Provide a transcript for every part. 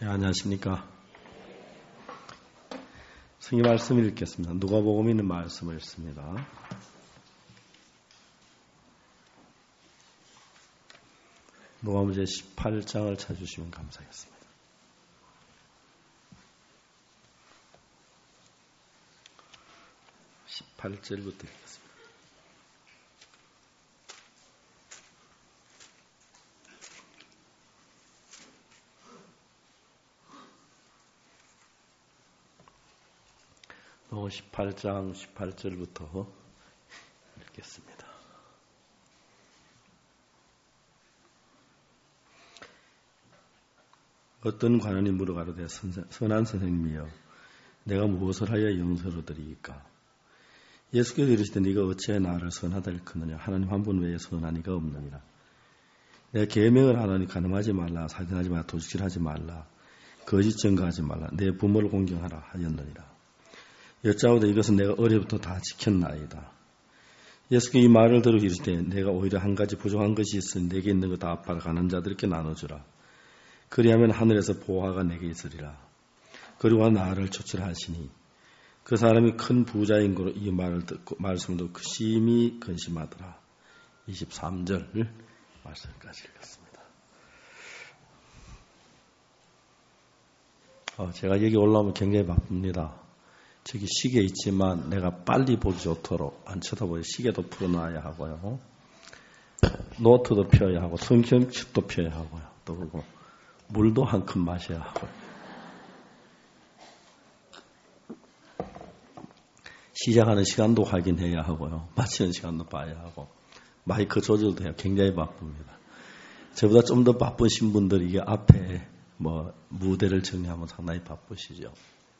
네, 안녕하십니까. 성경 말씀을 읽겠습니다. 누가복음 있는 말씀을 읽습니다. 누가복음 18장을 찾으시면 감사하겠습니다. (18절부터) 읽겠습니다. 누가복음 18장 18절부터 읽겠습니다. 어떤 관원이 물어가로되 선한 선생님이여 내가 무엇을 하여 용서를 드리이까? 예수께서 이르시되 네가 어찌하여 나를 선하다 일컫느냐? 하나님 한 분 외에 선한 이가 없느니라. 내가 계명을 하노니 간음하지 말라, 살인하지 말라, 도둑질하지 말라, 거짓 증거하지 말라, 내 부모를 공경하라 하였느니라. 여짜오되 이것은 내가 어려부터 다 지켰나이다. 예수께서 이 말을 들으시고 이르시되 내가 오히려 한 가지 부족한 것이 있으니 내게 있는 것 다 팔아 가난한 자들에게 나눠주라. 그리하면 하늘에서 보화가 내게 있으리라. 그리고 나를 조출하시니 그 사람이 큰 부자인 거로 이 말을 듣고 말씀을 듣고 심히 근심하더라. 23절 말씀까지 읽었습니다. 제가 여기 올라오면 굉장히 바쁩니다. 저기 시계 있지만 내가 빨리 보기 좋도록 안 쳐다보여 시계도 풀어놔야 하고요. 노트도 펴야 하고 성경책도 펴야 하고요. 또 그리고 물도 한 컵 마셔야 하고요. 시작하는 시간도 확인해야 하고요. 마치는 시간도 봐야 하고 마이크 조절도 해야 굉장히 바쁩니다. 저보다 좀 더 바쁘신 분들이 이게 앞에 무대를 정리하면 상당히 바쁘시죠.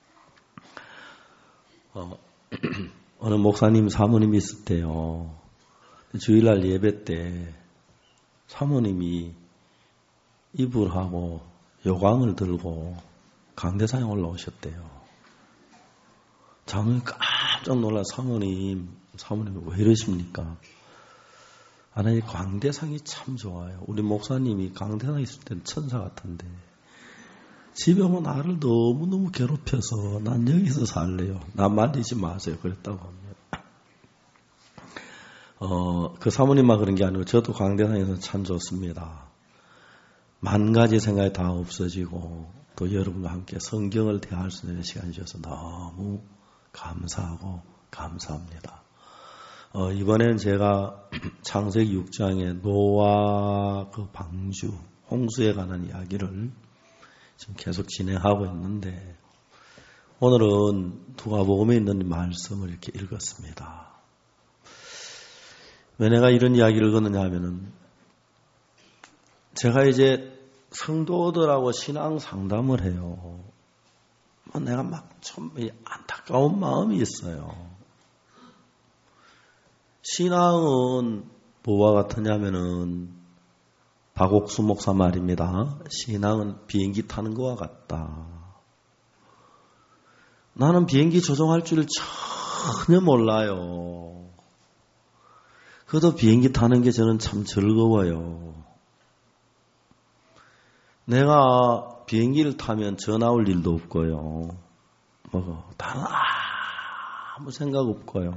어느 목사님 사모님이 있을 때요. 주일날 예배 때 사모님이 이불하고 요강을 들고 강대상에 올라오셨대요. 장로님 깜짝 놀라 사모님이 왜 이러십니까? 아니 강대상이 참 좋아요. 우리 목사님이 강대상에 있을 때는 천사 같은데 집에 오면 나를 너무너무 괴롭혀서 난 여기서 살래요. 나 만지지 마세요. 그랬다고 합니다. 그 사모님만 그런 게 아니고 저도 강대상에서 참 좋습니다. 만 가지 생각이 다 없어지고 또 여러분과 함께 성경을 대화할 수 있는 시간이 주셔서 너무 감사하고 감사합니다. 이번엔 제가 창세기 6장의 노아 그 방주 홍수에 관한 이야기를 지금 계속 진행하고 있는데 오늘은 누가복음에 있는 말씀을 이렇게 읽었습니다. 왜 내가 이런 이야기를 읽었느냐 하면은 제가 이제 성도들하고 신앙 상담을 해요. 내가 막 좀 안타까운 마음이 있어요. 신앙은 뭐와 같으냐면은 박옥수 목사 말입니다. 신앙은 비행기 타는 것과 같다. 나는 비행기 조종할 줄 전혀 몰라요. 그래도 비행기 타는 게 저는 참 즐거워요. 내가 비행기를 타면 전화 올 일도 없고요. 다른 아무 생각 없고요.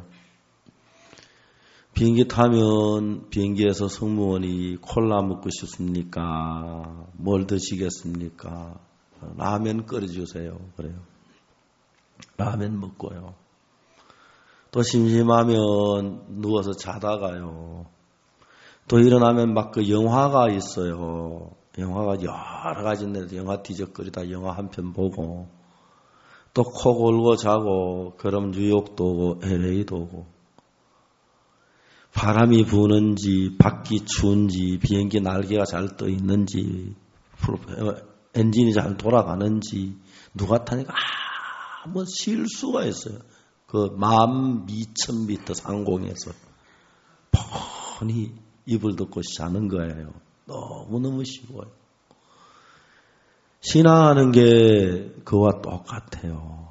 비행기 타면 비행기에서 승무원이 콜라 먹고 싶습니까? 뭘 드시겠습니까? 라면 끓여주세요. 그래요. 라면 먹고요. 또 심심하면 누워서 자다가요. 또 일어나면 막 그 영화가 있어요. 영화가 여러 가지 있는데 영화 뒤적거리다 영화 한 편 보고 또 코 골고 자고 그럼 뉴욕도 오고 LA도 오고 바람이 부는지 밖이 추운지 비행기 날개가 잘 떠 있는지 엔진이 잘 돌아가는지 누가 타니까 아무 실수가 있어요. 그 12,000m 상공에서 뻔히 이불 덮고 자는 거예요. 너무너무 쉬워요. 신앙하는 게 그와 똑같아요.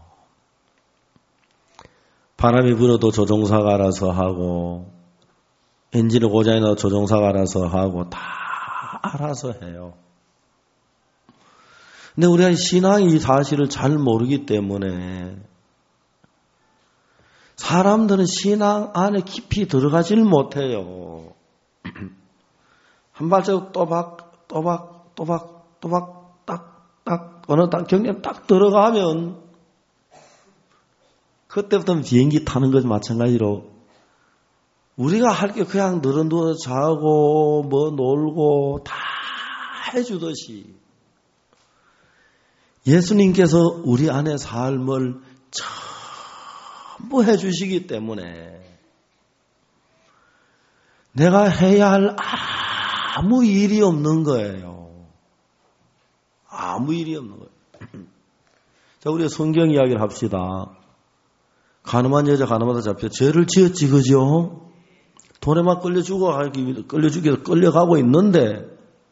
바람이 불어도 조종사가 알아서 하고 엔진을 고장이 나도 조종사가 알아서 하고 다 알아서 해요. 근데 우리가 신앙이 이 사실을 잘 모르기 때문에 사람들은 신앙 안에 깊이 들어가질 못해요. 한 발자국 또박 딱 어느 딱 경련 딱 들어가면 그때부터 비행기 타는 것이 마찬가지로 우리가 할 게 그냥 늘어누워 자고 뭐 놀고 다 해주듯이 예수님께서 우리 안의 삶을 전부 해주시기 때문에 내가 해야 할 아무 일이 없는 거예요. 아무 일이 없는 거예요. 자, 우리가 성경 이야기를 합시다. 가늠한 여자 가늠하다 잡혀 죄를 지었지, 그죠? 돈에만 끌려주기 위해서 끌려가고 있는데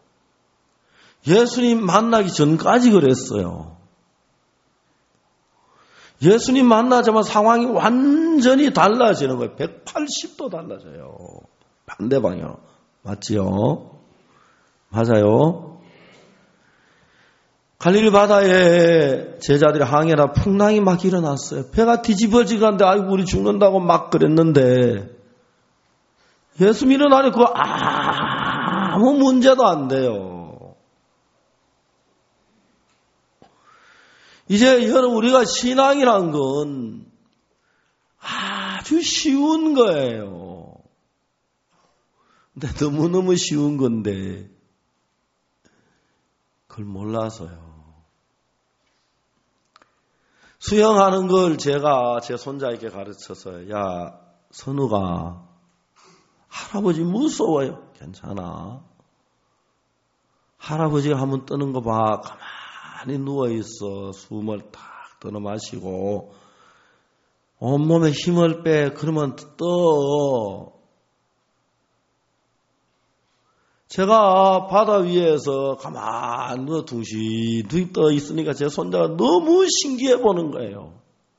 예수님 만나기 전까지 그랬어요. 예수님 만나자마자 상황이 완전히 달라지는 거예요. 180도 달라져요. 반대 방향으로. 맞지요? 맞아요. 갈릴리 바다에 제자들이 항해라 풍랑이 막 일어났어요. 배가 뒤집어지는데 아이고 우리 죽는다고 막 그랬는데 예수 일어나니 그거 아무 문제도 안 돼요. 이제 여러분 우리가 신앙이란 건 아주 쉬운 거예요. 근데 너무너무 쉬운 건데 그걸 몰라서요. 수영하는 걸 제가 제 손자에게 가르쳐서 야 선우가 할아버지 무서워요. 괜찮아. 할아버지가 한번 뜨는 거 봐. 가만히 누워있어. 숨을 탁 들어 마시고 온몸에 힘을 빼. 그러면 떠. 제가 바다 위에서 가만히 누워 둥실둥실 떠 있으니까 제 손자가 너무 신기해 보는 거예요.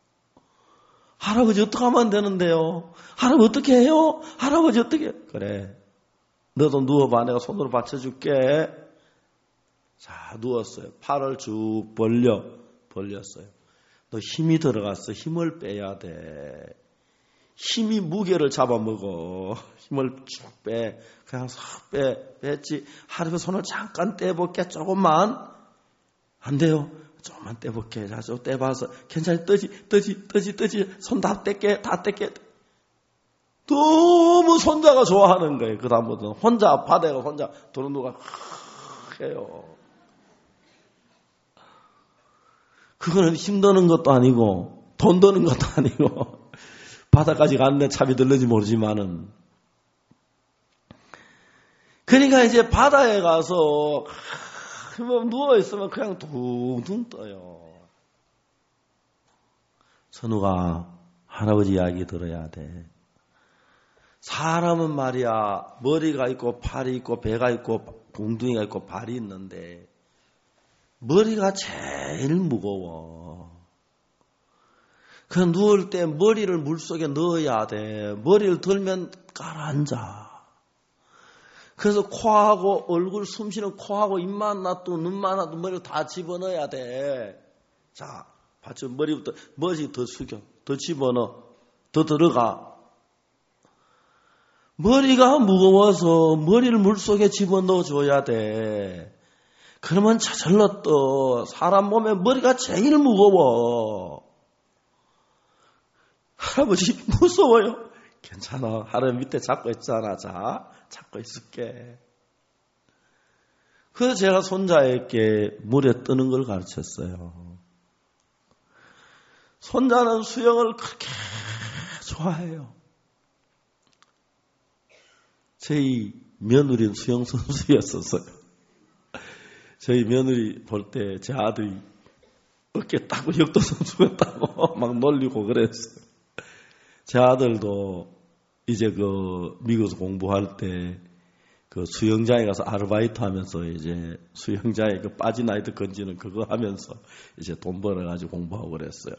할아버지 어떻게 하면 되는데요? 할아버지 어떻게 해요? 할아버지 어떻게 해요? 그래. 너도 누워봐. 내가 손으로 받쳐줄게. 자, 누웠어요. 팔을 쭉 벌렸어요. 너 힘이 들어갔어. 힘을 빼야 돼. 힘이 무게를 잡아먹어. 힘을 쭉 빼. 그냥 싹 뺐지. 할아버지 손을 잠깐 떼볼게. 조금만. 안 돼요. 조금만 떼볼게. 자, 좀 떼봐서. 괜찮아. 떠지. 손 다 뗄게. 너무 손자가 좋아하는 거예요. 그다음부터는 혼자 바다에 혼자 도는누가 해요. 그거는 힘드는 것도 아니고 돈 드는 것도 아니고 바다까지 갔는데 차비 들는지 모르지만은 그러니까 이제 바다에 가서 누워 있으면 그냥 둥둥 떠요. 선우가 할아버지 이야기 들어야 돼. 사람은 말이야 머리가 있고 팔이 있고 배가 있고 웅둥이가 있고 발이 있는데 머리가 제일 무거워. 그냥 누울 때 머리를 물속에 넣어야 돼. 머리를 들면 가라앉아. 그래서 코하고 얼굴 숨쉬는 코하고 입만 놔도 눈만 놔도 머리를 다 집어넣어야 돼. 자, 받쳐 머리부터 머리 더 숙여. 더 집어넣어. 더 들어가. 머리가 무거워서 머리를 물속에 집어넣어 줘야 돼. 그러면 저절로 또 사람 몸에 머리가 제일 무거워. 할아버지 무서워요. 괜찮아. 할아버지 밑에 잡고 있잖아. 자, 잡고 있을게. 그래서 제가 손자에게 물에 뜨는 걸 가르쳤어요. 손자는 수영을 그렇게 좋아해요. 저희 며느리는 수영 선수였었어요. 저희 며느리 볼 때 제 아들이 어깨 따고 역도 선수가 따고 막 놀리고 그랬어요. 제 아들도 이제 그 미국에서 공부할 때 그 수영장에 가서 아르바이트 하면서 이제 수영장에 그 빠진 아이들 건지는 그거 하면서 이제 돈 벌어가지고 공부하고 그랬어요.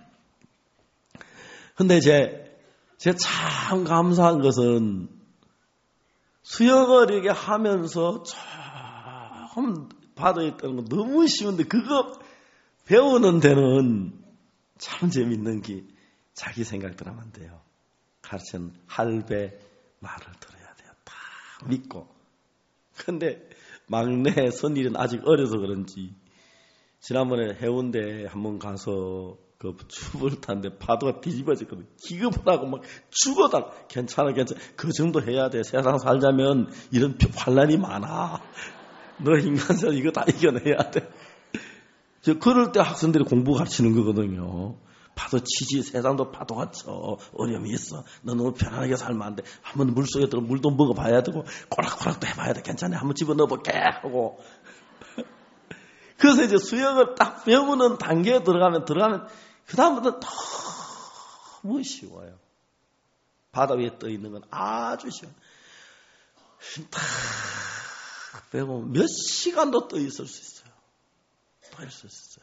근데 제 참 감사한 것은 수영을 이렇게 하면서 조금 바다에 떠는 거 너무 쉬운데 그거 배우는 데는 참 재밌는 게 자기 생각대로 하면 안 돼요. 가르치는 할배 말을 들어야 돼요. 다 믿고. 근데 막내 선일은 아직 어려서 그런지 지난번에 해운대에 한번 가서 그 춥을 탔는데 파도가 뒤집어졌거든. 기겁을 하고 막 죽어다. 괜찮아. 그 정도 해야 돼. 세상 살자면 이런 환란이 많아. 너 인간성 이거 다 이겨내야 돼. 그럴 때 학생들이 공부 가르치는 거거든요. 파도 치지. 세상도 파도가 쳐. 어려움이 있어. 너 너무 편안하게 살면 안 돼. 한번 물속에 들어 물도 먹어봐야 되고 꼬락꼬락도 해봐야 돼. 괜찮아. 한번 집어넣어볼게 하고. 그래서 이제 수영을 딱 배우는 단계에 들어가면 그 다음부터 너무 쉬워요. 바다 위에 떠 있는 건 아주 쉬워요. 딱 배우면 몇 시간도 떠 있을 수 있어요. 떠 있을 수 있어요.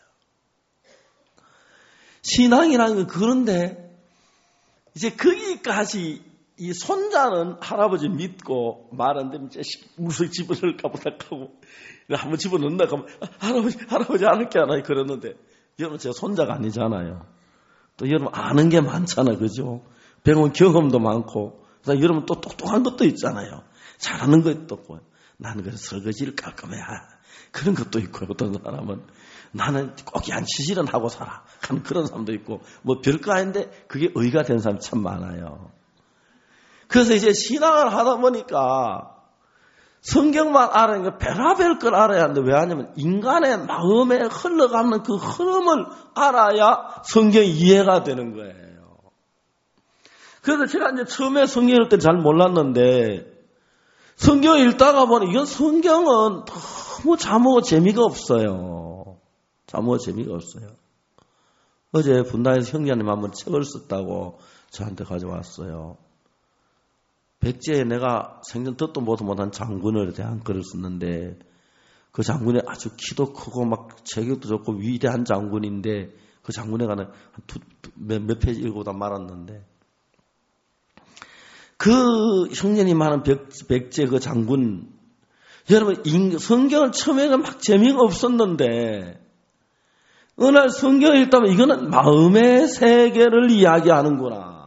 신앙이라는 건 그런데 이제 거기까지 이 손자는 할아버지 믿고 말 안 되면 물속에 집어넣을까 보다 하고 한번 집어넣는다 하면 할아버지 안 할게 하나 그러는데 여러분 제가 손자가 아니잖아요. 또 여러분 아는 게 많잖아요. 그죠? 배운 경험도 많고 그래서 여러분 또 똑똑한 것도 있잖아요. 잘하는 것도 있고 나는 그래서 설거지를 깔끔해야 그런 것도 있고 어떤 사람은 나는 꼭 양치질은 하고 살아 하는 그런 사람도 있고 뭐 별거 아닌데 그게 의가 된 사람이 참 많아요. 그래서 이제 신앙을 하다 보니까 성경만 알아야 하는 게 별의별 걸 알아야 하는데 왜 하냐면 인간의 마음에 흘러가는 그 흐름을 알아야 성경이 이해가 되는 거예요. 그래서 제가 이제 처음에 성경 읽을 때 잘 몰랐는데 성경 읽다가 보니 이건 성경은 너무 자모 재미가 없어요. 자모 재미가 없어요. 어제 분당에서 형제님 한번 책을 썼다고 저한테 가져왔어요. 백제에 내가 생전 듣도 보도 못한 장군에 대한 글을 썼는데 그 장군이 아주 키도 크고 막 체격도 좋고 위대한 장군인데 그 장군에 관한 몇 페이지 읽고다 말았는데 그 형제님 하는 백제 그 장군 여러분 성경을 처음에는 막 재미가 없었는데 어느 날 성경을 읽다면 이거는 마음의 세계를 이야기하는구나.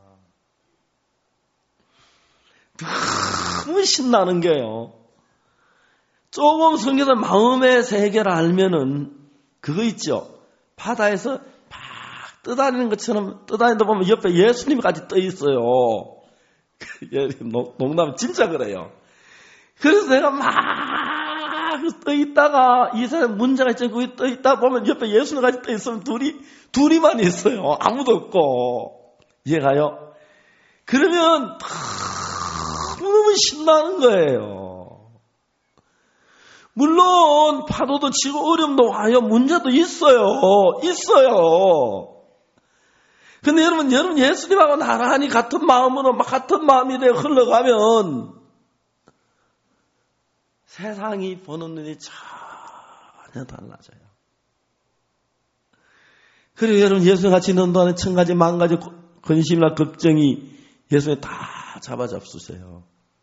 너무 신나는 게요. 조금 성경의 마음의 세계를 알면은 그거 있죠. 바다에서 막 떠다니는 것처럼 떠다니다 보면 옆에 예수님이 같이 떠 있어요. 농담 진짜 그래요. 그래서 내가 막 떠 있다가 이 사람 문제가 있죠. 거기 떠 있다 보면 옆에 예수님 같이 떠 있으면 둘이만 있어요. 아무도 없고 이해가요? 그러면 너무 신나는 거예요. 물론 파도도 치고 어려움도 와요. 문제도 있어요. 근데 여러분 예수님하고 나란히 같은 마음으로 같은 마음이 되어 흘러가면 세상이 보는 눈이 전혀 달라져요. 그리고 여러분 예수님 같이 있는 동안에 천 가지 만 가지 근심이나 걱정이 예수님 다 잡아잡수세요.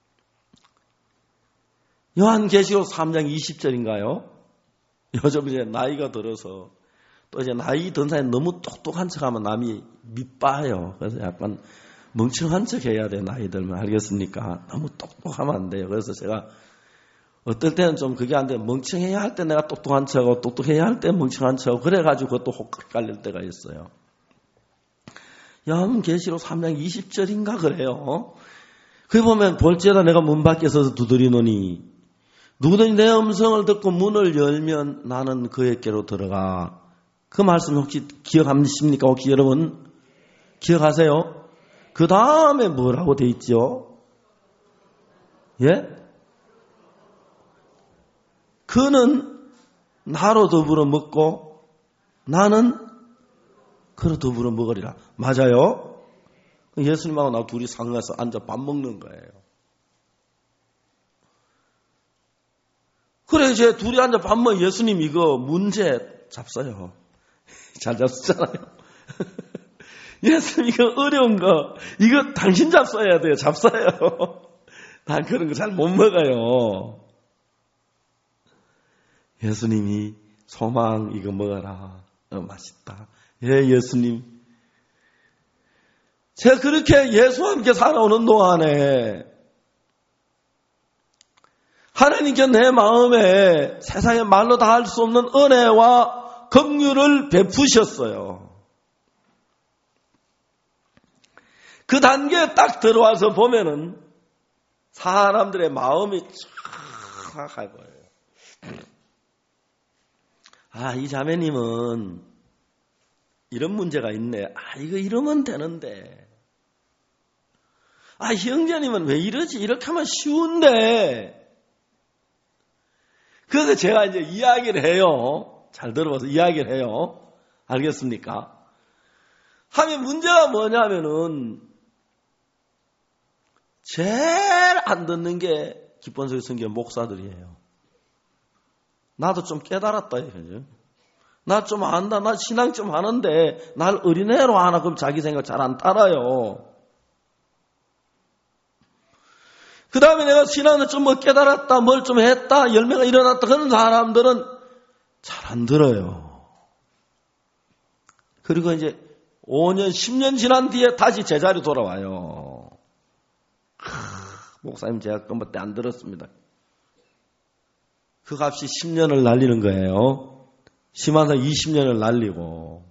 요한계시록 3장 20절인가요? 요즘 이제 나이가 들어서 또 이제 나이 든 사람이 너무 똑똑한 척하면 남이 밑봐요. 그래서 약간 멍청한 척 해야 돼. 나이 들면 알겠습니까? 너무 똑똑하면 안 돼요. 그래서 제가 어떨 때는 좀 그게 안 돼. 멍청해야 할 때 내가 똑똑한 척하고 똑똑해야 할 때 멍청한 척하고 그래가지고 그것도 헷갈릴 때가 있어요. 요한계시록 3장 20절인가 그래요. 거기 보면 볼지어다 내가 문 밖에 서서 두드리노니 누구든지 내 음성을 듣고 문을 열면 나는 그에게로 들어가. 그 말씀 혹시 기억하십니까? 혹시 여러분 기억하세요? 그 다음에 뭐라고 돼 있죠? 예? 그는 나로 더불어 먹고 나는 그로 더불어 먹으리라. 맞아요? 예수님하고 나 둘이 상가에서 앉아 밥 먹는 거예요. 그래 이제 둘이 앉아 밥 먹으면 예수님 이거 문제 잡어요. 잘 잡수잖아요. 예수님 이거 어려운 거 이거 당신 잡숴야 돼요. 잡숴요. 난 그런 거 잘 못 먹어요. 예수님이 소망 이거 먹어라. 맛있다. 예, 예수님. 제가 그렇게 예수와 함께 살아오는 동안에 하나님께 내 마음에 세상에 말로 다 할 수 없는 은혜와 긍휼을 베푸셨어요. 그 단계에 딱 들어와서 보면은 사람들의 마음이 쫙 할 거예요. 아, 이 자매님은 이런 문제가 있네. 아, 이거 이러면 되는데. 아, 형제님은 왜 이러지? 이렇게 하면 쉬운데. 그래서 제가 이제 이야기를 해요. 잘 들어봐서 이야기를 해요. 알겠습니까? 하면 문제가 뭐냐면은 제일 안 듣는 게 기본소리 성경 목사들이에요. 나도 좀 깨달았다. 나 좀 안다. 나 신앙 좀 하는데 날 어린애로 하나 그럼 자기 생각 잘 안 따라요. 그 다음에 내가 신앙을 좀 뭐 깨달았다. 뭘 좀 했다. 열매가 일어났다. 그런 사람들은 잘 안 들어요. 그리고 이제 5년, 10년 지난 뒤에 다시 제자리로 돌아와요. 목사님 제가 그때 안 들었습니다. 그 값이 10년을 날리는 거예요. 심한사 20년을 날리고.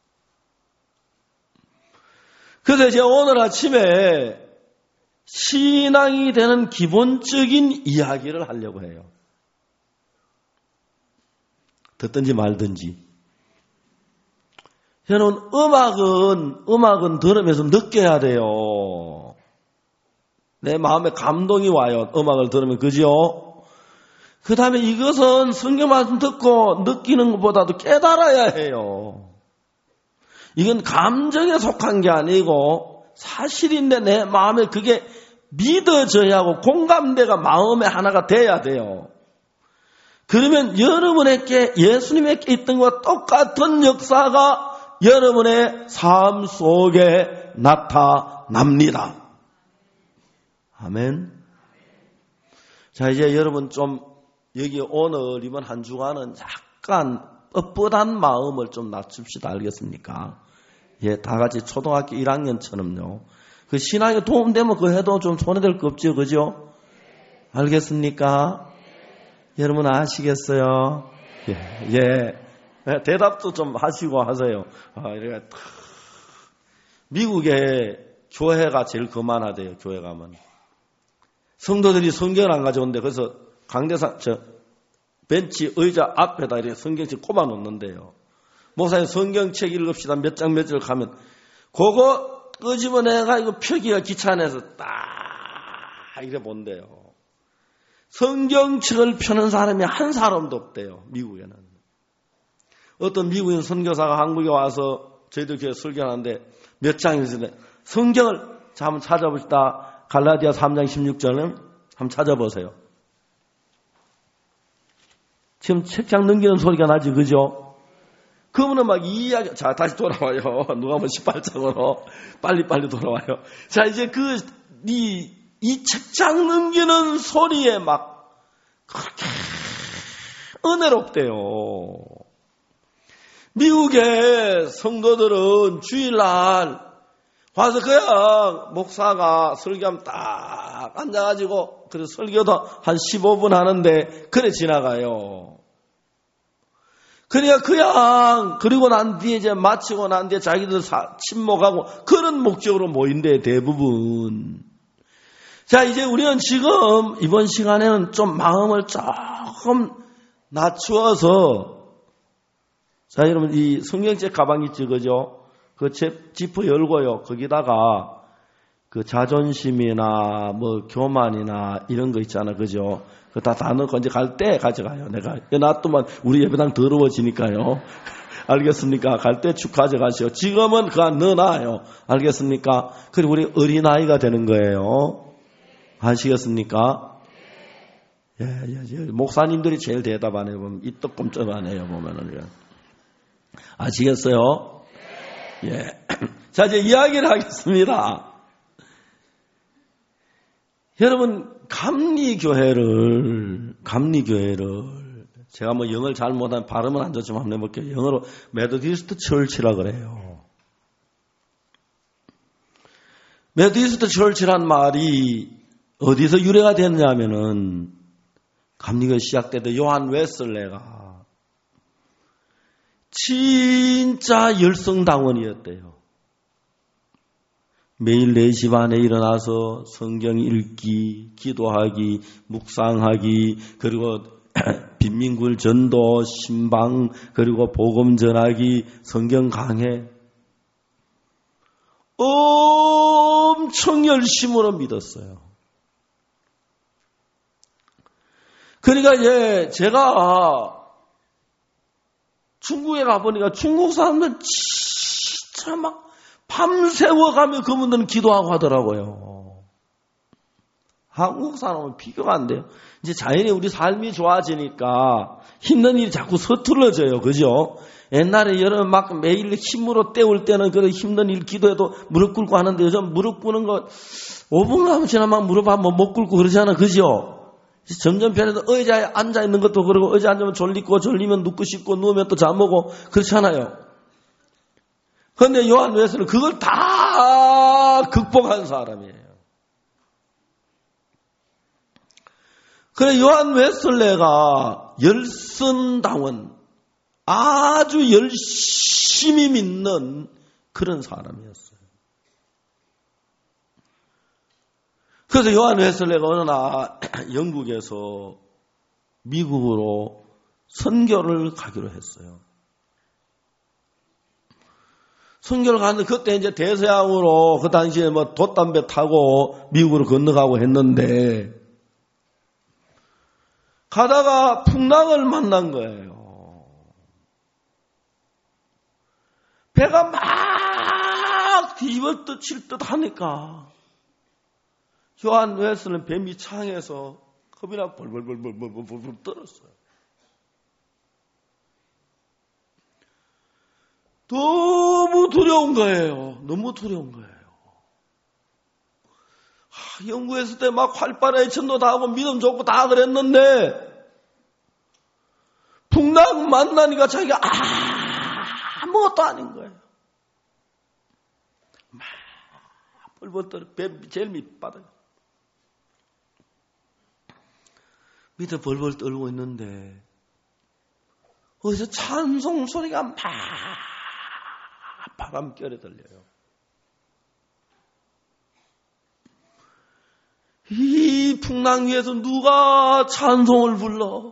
그래서 제가 오늘 아침에 신앙이 되는 기본적인 이야기를 하려고 해요. 듣든지 말든지. 저는 음악은 들으면서 느껴야 돼요. 내 마음에 감동이 와요. 음악을 들으면. 그죠? 그 다음에 이것은 성경 말씀 듣고 느끼는 것보다도 깨달아야 해요. 이건 감정에 속한 게 아니고 사실인데 내 마음에 그게 믿어져야 하고 공감대가 마음의 하나가 돼야 돼요. 그러면 여러분에게 예수님에게 있던 것과 똑같은 역사가 여러분의 삶 속에 나타납니다. 아멘. 자, 이제 여러분 좀 여기 오늘 이번 한 주간은 약간 뻣뻣한 마음을 좀 낮춥시다. 알겠습니까? 예, 다 같이 초등학교 1학년처럼요. 그 신앙에 도움되면 그거 해도 좀 손해될 거 없죠. 그죠? 알겠습니까? 여러분 아시겠어요? 예. 대답도 좀 하시고 하세요. 미국에 교회가 제일 거만하대요. 교회 가면. 성도들이 성경을 안 가져온대. 그래서 강대상, 벤치 의자 앞에다 이렇게 성경책 꼽아 놓는데요. 목사님 성경책 읽읍시다. 몇 장 몇 절 가면 그거 끄집어내가 이거 펴기가 귀찮아서 딱 이래 본대요. 성경책을 펴는 사람이 한 사람도 없대요. 미국에는. 어떤 미국인 선교사가 한국에 와서 저희들 교회 설교하는데 몇 장이 있는데 성경을 한번 찾아봅시다. 갈라디아 3장 16절은 한번 찾아보세요. 지금 책장 넘기는 소리가 나지, 그죠? 그러면 막 이야기, 자, 다시 돌아와요. 누가 하면 18장으로. 빨리 돌아와요. 자, 이제 이 책장 넘기는 소리에 막 그렇게 은혜롭대요. 미국의 성도들은 주일날 와서 그냥 목사가 설교하면 딱 앉아가지고 그래서 설교도 한 15분 하는데 그래 지나가요. 그러니까 그냥 그리고 난 뒤에 이제 마치고 난 뒤에 자기들 침묵하고 그런 목적으로 모인대 대부분. 자, 이제 우리는 지금 이번 시간에는 좀 마음을 조금 낮추어서 자, 여러분 이 성경책 가방 있죠, 그죠? 그 지퍼 열고요. 거기다가 그 자존심이나 뭐 교만이나 이런 거 있잖아, 그죠? 그 다 넣고 이제 갈 때 가져가요. 내가 놔두면 우리 예배당 더러워지니까요. 알겠습니까? 갈 때 축 가져가시오. 지금은 그거 넣어놔요. 알겠습니까? 그리고 우리 어린아이가 되는 거예요. 아시겠습니까? 예. 목사님들이 제일 대답하네요. 보면 이떡꼼쩍하네요. 보면은. 아시겠어요? 예. 자, 이제 이야기를 하겠습니다. 여러분, 감리교회를 제가 뭐 영어를 잘 못하면 발음은 안 좋지만 한번 해볼게요. 영어로 메소디스트 철치라 그래요. 메소디스트 철치란 말이 어디서 유래가 됐냐면은 감리교 시작될 때 요한 웨슬레가 진짜 열성당원이었대요. 매일 4시 반에 일어나서 성경 읽기, 기도하기, 묵상하기, 그리고 빈민굴 전도, 신방, 그리고 복음 전하기, 성경 강해. 엄청 열심으로 믿었어요. 그러니까 제가 중국에 가보니까 중국 사람들은 진짜 막 밤새워 가며 그분들은 기도하고 하더라고요. 한국 사람은 비교가 안 돼요. 이제 자연히 우리 삶이 좋아지니까 힘든 일이 자꾸 서툴러져요. 그죠? 옛날에 여름 막 매일 힘으로 때울 때는 그 힘든 일 기도해도 무릎 꿇고 하는데 요즘 무릎 꿇는 거 5분 가면 지나면 무릎 한번 못 꿇고 그러잖아. 그죠? 점점 편해서 의자에 앉아있는 것도 그러고 의자에 앉으면 졸리면 눕고 싶고 누우면 또 잠오고 그렇잖아요. 그런데 요한 웨슬레는 그걸 다 극복한 사람이에요. 그래 요한 웨슬레가 열성당원 아주 열심히 믿는 그런 사람이었어요. 그래서 요한 웨슬레가 어느 날 영국에서 미국으로 선교를 가기로 했어요. 선교를 갔는데 그때 이제 대서양으로 그 당시에 뭐 돛담배 타고 미국으로 건너가고 했는데 가다가 풍랑을 만난 거예요. 배가 막 뒤집어듯 칠듯 하니까 요한 웨슬레는 배 밑창에서 겁이나 벌벌 떨었어요. 너무 두려운 거예요. 너무 두려운 거예요. 영국에 있을 때 막 활발하게 전도 다 하고 믿음 좋고 다 그랬는데 풍랑 만나니까 자기가 아무것도 아닌 거예요. 막 벌벌 떨어. 배 제일 밑바닥. 밑에 벌벌 떨고 있는데 어디서 찬송 소리가 막 바람결에 들려요. 이 풍랑 위에서 누가 찬송을 불러?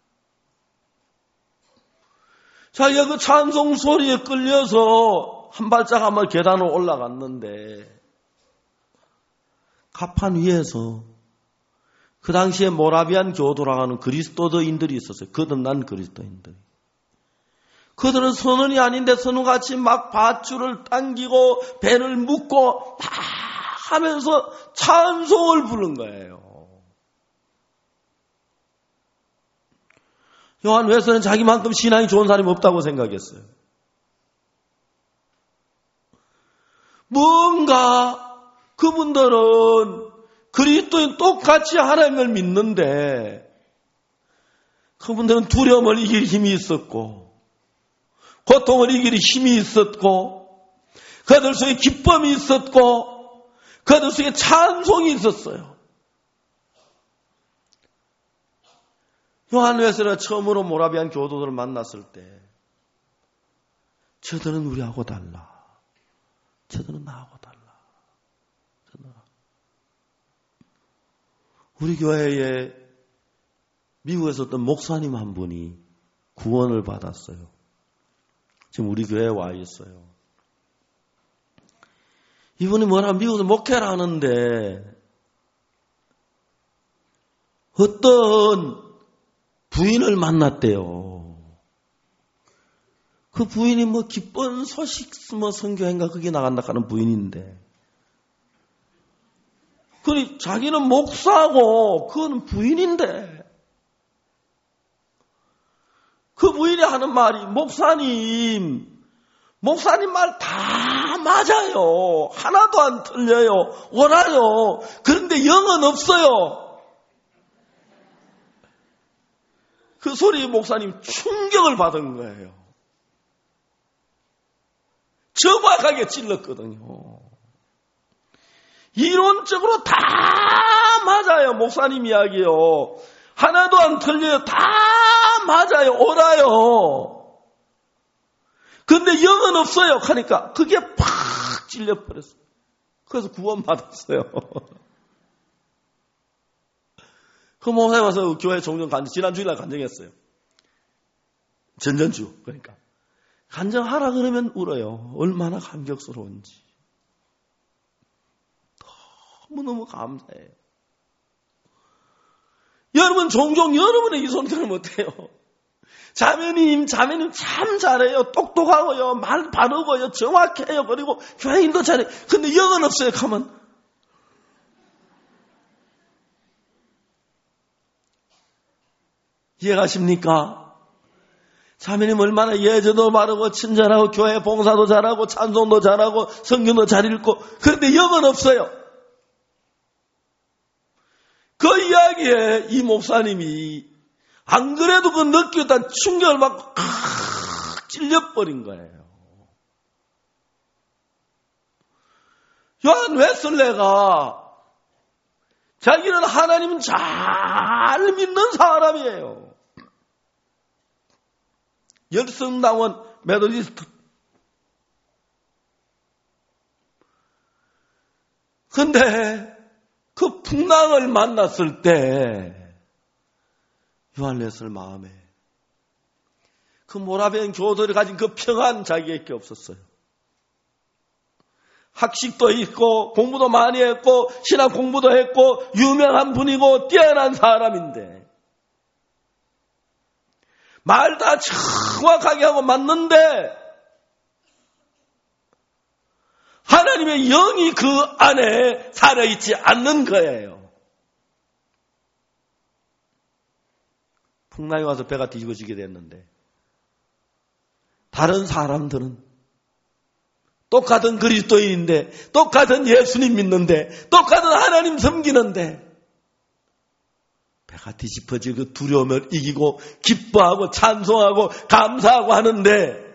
자기가 그 찬송 소리에 끌려서 한 발짝 한번 계단을 올라갔는데 가판 위에서 그 당시에 모라비안 교도라고 하는 그리스도인들이 있었어요. 거듭난 그리스도인들. 그들은 선원이 아닌데 선우같이 막 밧줄을 당기고 배를 묶고 막 하면서 찬송을 부른 거예요. 요한 웨슬레는 자기만큼 신앙이 좋은 사람이 없다고 생각했어요. 뭔가 그분들은 그리스도인 똑같이 하나님을 믿는데 그분들은 두려움을 이길 힘이 있었고 고통을 이길 힘이 있었고 그들 속에 기쁨이 있었고 그들 속에 찬송이 있었어요. 요한 웨슬레가 처음으로 모라비안 교도들을 만났을 때 저들은 우리하고 달라. 저들은 나하고 달라. 우리 교회에 미국에서 어떤 목사님 한 분이 구원을 받았어요. 지금 우리 교회에 와 있어요. 이분이 뭐라 미국에서 목회를 하는데 어떤 부인을 만났대요. 그 부인이 뭐 기쁜 소식 뭐 선교회인가 그게 나간다 하는 부인인데 그니 자기는 목사고 그건 부인인데 그 부인이 하는 말이 목사님 말 다 맞아요. 하나도 안 틀려요. 옳아요. 그런데 영은 없어요. 그 소리에 목사님 충격을 받은 거예요. 정확하게 찔렀거든요. 이론적으로 다 맞아요. 목사님 이야기요. 하나도 안 틀려요. 다 맞아요. 옳아요. 근데 영은 없어요. 하니까 그게 팍 찔려버렸어요. 그래서 구원받았어요. 그 목사님 와서 교회 종종 지난 주일날 간증했어요. 전전주. 그러니까. 간증하라 그러면 울어요. 얼마나 감격스러운지. 너무너무 감사해요. 여러분 종종 여러분의 이 손들을 못해요. 자매님 참 잘해요. 똑똑하고요. 말 바르고요. 정확해요. 그리고 교회 일도 잘해요. 근데 영은 없어요. 가면 이해가십니까? 자매님 얼마나 예제도 바르고 친절하고 교회 봉사도 잘하고 찬송도 잘하고 성경도 잘 읽고 그런데 영은 없어요. 그 이야기에 이 목사님이 안 그래도 그 느꼈던 충격을 받고 찔려버린 거예요. 요한 웨슬레가 자기는 하나님은 잘 믿는 사람이에요. 열성당원 메소디스트. 근데 그 풍랑을 만났을 때 요한 웨슬레 마음에 그 모라비안 교도들이 가진 그 평안 자기에게 없었어요. 학식도 있고 공부도 많이 했고 신학 공부도 했고 유명한 분이고 뛰어난 사람인데 말 다 정확하게 하고 맞는데 하나님의 영이 그 안에 살아있지 않는 거예요. 풍랑이 와서 배가 뒤집어지게 됐는데 다른 사람들은 똑같은 그리스도인인데 똑같은 예수님 믿는데 똑같은 하나님 섬기는데 배가 뒤집어지고 두려움을 이기고 기뻐하고 찬송하고 감사하고 하는데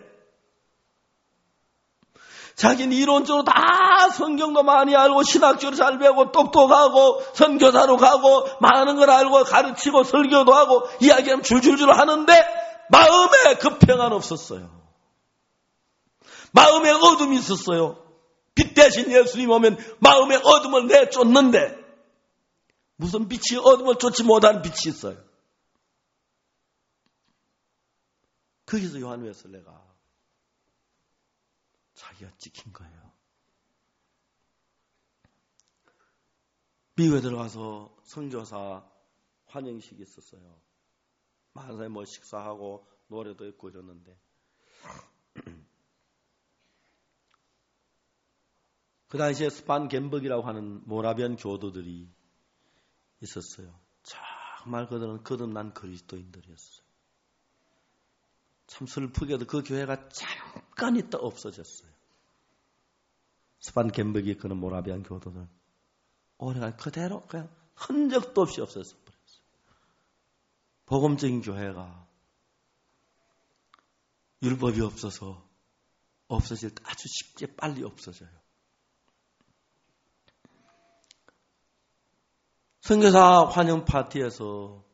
자기는 이론적으로 다 성경도 많이 알고 신학적으로 잘 배우고 똑똑하고 선교사로 가고 많은 걸 알고 가르치고 설교도 하고 이야기하면 줄줄줄 하는데 마음에 그 평안 없었어요. 마음에 어둠이 있었어요. 빛 대신 예수님 오면 마음의 어둠을 내쫓는데 무슨 빛이 어둠을 쫓지 못하는 빛이 있어요. 거기서 요한 웨슬레가 자기가 찍힌 거예요. 미국에 들어가서 선교사 환영식이 있었어요. 많은 사람이 뭐 식사하고 노래도 있고 이러는데 그 당시에 스판 겐버기라고 하는 모라비안 교도들이 있었어요. 정말 그들은 거듭난 그리스도인들이었어요. 참 슬프게도 그 교회가 잠깐 있다 없어졌어요. 스판 겐버기 그는 모라비안 교도들 오래간 그대로 그냥 흔적도 없이 없어졌어요. 복음적인 교회가 율법이 없어서 없어질 때 아주 쉽게 빨리 없어져요. 선교사 환영 파티에서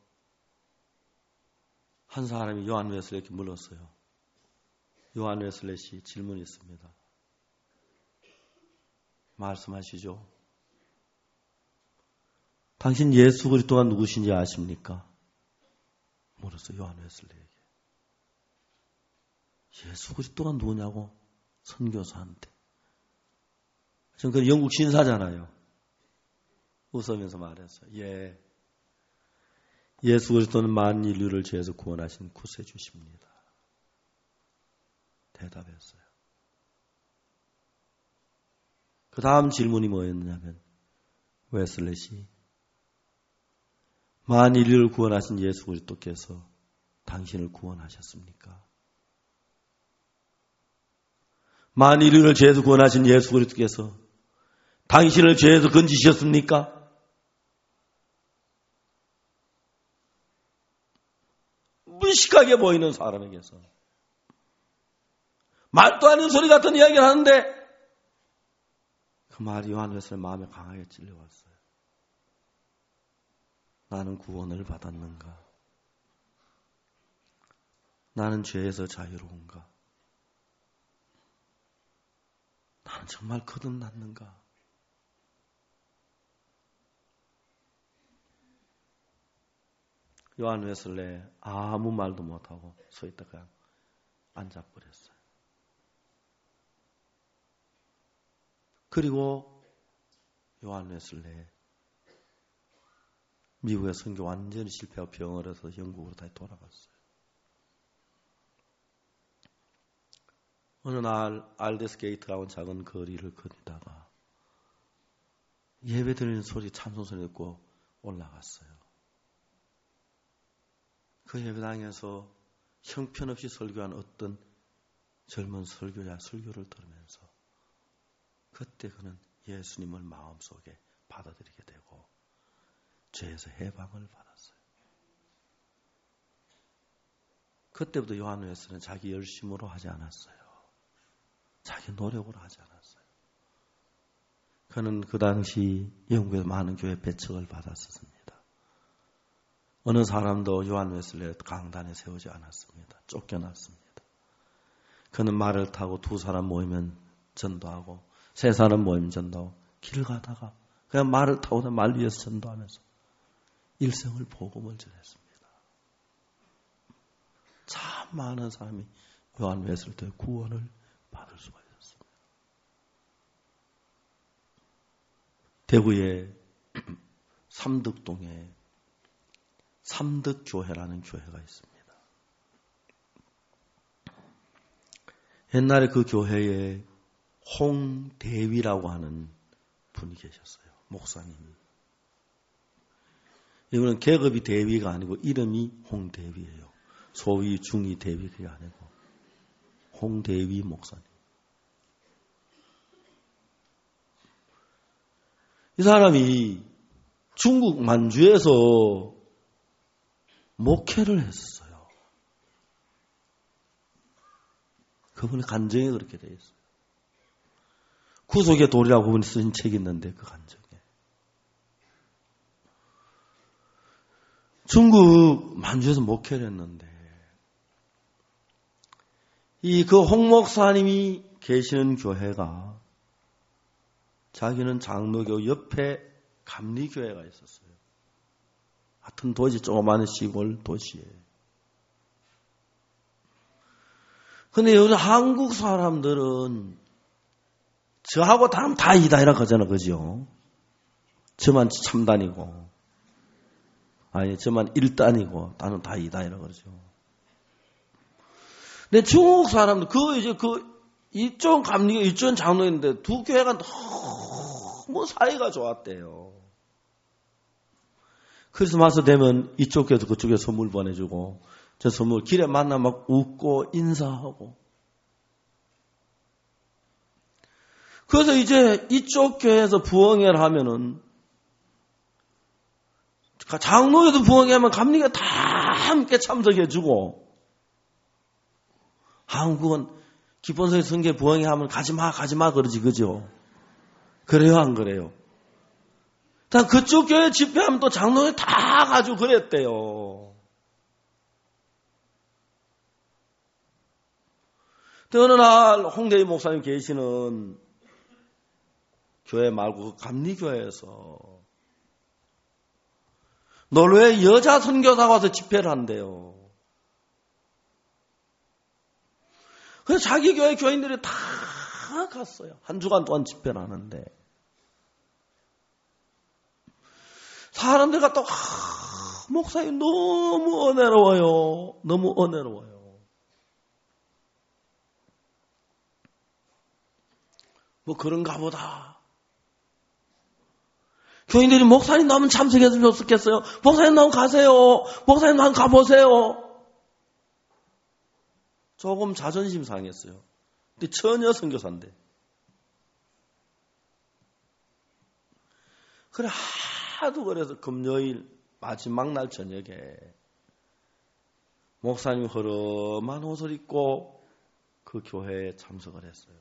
한 사람이 요한 웨슬레에게 물었어요. 요한 웨슬레 씨 질문이 있습니다. 말씀하시죠. 당신 예수 그리스도가 누구신지 아십니까? 물었어요. 요한 웨슬레에게. 예수 그리스도가 누구냐고 선교사한테. 전 그 영국 신사잖아요. 웃으면서 말했어요. 예. 예수 그리스도는 만 인류를 죄에서 구원하신 구세주십니다. 대답했어요. 그 다음 질문이 뭐였냐면 웨슬레 씨, 만 인류를 구원하신 예수 그리스도께서 당신을 구원하셨습니까? 만 인류를 죄에서 구원하신 예수 그리스도께서 당신을 죄에서 건지셨습니까? 순식하게 보이는 사람에게서 말도 안 되는 소리 같은 이야기를 하는데 그 말이 요한에서 마음에 강하게 찔려왔어요. 나는 구원을 받았는가? 나는 죄에서 자유로운가? 나는 정말 거듭났는가? 요한 웨슬레 아무 말도 못하고 서 있다가 앉아버렸어요. 그리고 요한 웨슬레 미국의 선교 완전히 실패하고 병을 해서 영국으로 다시 돌아갔어요. 어느 날 알데스 게이트라고 작은 거리를 거니다가 예배 드리는 소리, 찬송 소리 듣고 올라갔어요. 그 예배당에서 형편없이 설교한 어떤 젊은 설교자 설교를 들으면서 그때 그는 예수님을 마음속에 받아들이게 되고 죄에서 해방을 받았어요. 그때부터 요한 웨슬레는 자기 열심으로 하지 않았어요. 자기 노력으로 하지 않았어요. 그는 그 당시 영국에서 많은 교회 배척을 받았었습니다. 어느 사람도 요한 웨슬레 강단에 세우지 않았습니다. 쫓겨났습니다. 그는 말을 타고 두 사람 모이면 전도하고 세 사람 모이면 전도하고 길을 가다가 그냥 말을 타고 말 위에서 전도하면서 일생을 복음을 전했습니다. 참 많은 사람이 요한 웨슬레의 구원을 받을 수가 있었습니다. 대구의 삼덕동에 삼덕교회라는 교회가 있습니다. 옛날에 그 교회에 홍대위라고 하는 분이 계셨어요. 목사님이. 이거는 계급이 대위가 아니고 이름이 홍대위예요. 소위, 중위, 대위 그게 아니고 홍대위 목사님. 이 사람이 중국 만주에서 목회를 했어요. 그분의 간증에 그렇게 되어 있어요. 구속의 돌이라고 그분이 쓴 책이 있는데 그 간증에. 중국 만주에서 목회를 했는데 그 홍 목사님이 계시는 교회가 자기는 장로교 옆에 감리교회가 있었어요. 하여튼 도시 조그마한 시골 도시에. 근데 요즘 한국 사람들은 저하고 다르면 다 이다이라 그러잖아, 그죠? 저만 참단이고, 아니, 저만 일단이고, 나는 다 이다이라 그러죠. 근데 중국 사람들, 이쪽 감리교, 이쪽은 장로인데 두 교회가 너무 사이가 좋았대요. 크리스마스 되면 이쪽 교회도 그쪽에 선물 보내주고, 저 선물 길에 만나면 막 웃고 인사하고. 그래서 이제 이쪽 교회에서 부흥회를 하면은, 장로에도 부흥회 하면 감리가 다 함께 참석해주고, 한국은 기본소리 성계 부흥회 하면 가지마 그러지, 그죠? 그래요, 안 그래요? 다 그쪽 교회 집회하면 또 장로회 다 가지고 그랬대요. 어느 날 홍대희 목사님 계시는 교회 말고 그 감리교회에서 노르웨이 여자 선교사가 와서 집회를 한대요. 그래서 자기 교회 교인들이 다 갔어요. 한 주간 동안 집회를 하는데 사람들 갔다가 목사님 너무 은혜로워요. 너무 은혜로워요. 뭐 그런가 보다. 교인들이 목사님 나오면 참석했으면 좋겠어요. 목사님 나오면 가세요. 목사님 나오면 가보세요. 조금 자존심 상했어요. 근데 전혀 선교사인데. 그래 하도 그래서 금요일 마지막 날 저녁에 목사님이 허름한 옷을 입고 그 교회에 참석을 했어요.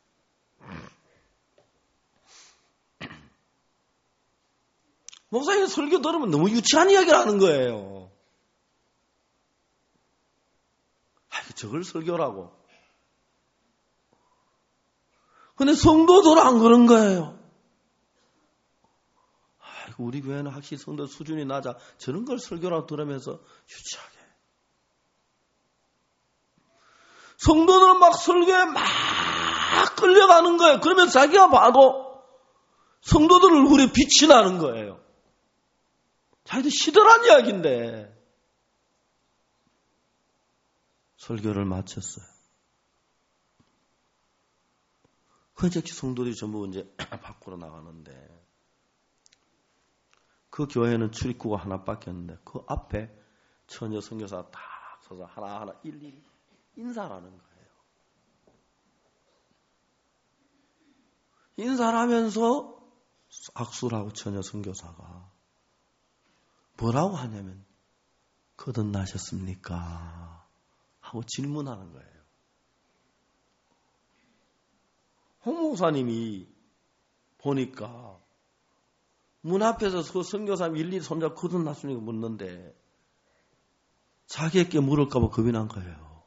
목사님 설교 들으면 너무 유치한 이야기를 하는 거예요. 저걸 설교라고. 근데 성도들은 안 그런 거예요. 우리 교회는 확실히 성도 수준이 낮아. 저런 걸 설교라고 들으면서 유치하게. 성도들은 막 설교에 막 끌려가는 거예요. 그러면 자기가 봐도 성도들 얼굴에 빛이 나는 거예요. 자기도 시들한 이야기인데 설교를 마쳤어요. 그래서 성도들이 전부 이제 밖으로 나가는데 그 교회는 출입구가 하나밖에 없는데 그 앞에 처녀 선교사가 딱 서서 하나하나 일일이 인사를 하는 거예요. 인사를 하면서 악수를 하고 처녀 선교사가 뭐라고 하냐면 거듭나셨습니까? 하고 질문하는 거예요. 홍 목사님이 보니까 문 앞에서 그 선교사님 일일이 손잡고 거듭났습니까? 묻는데 자기에게 물을까 봐 겁이 난 거예요.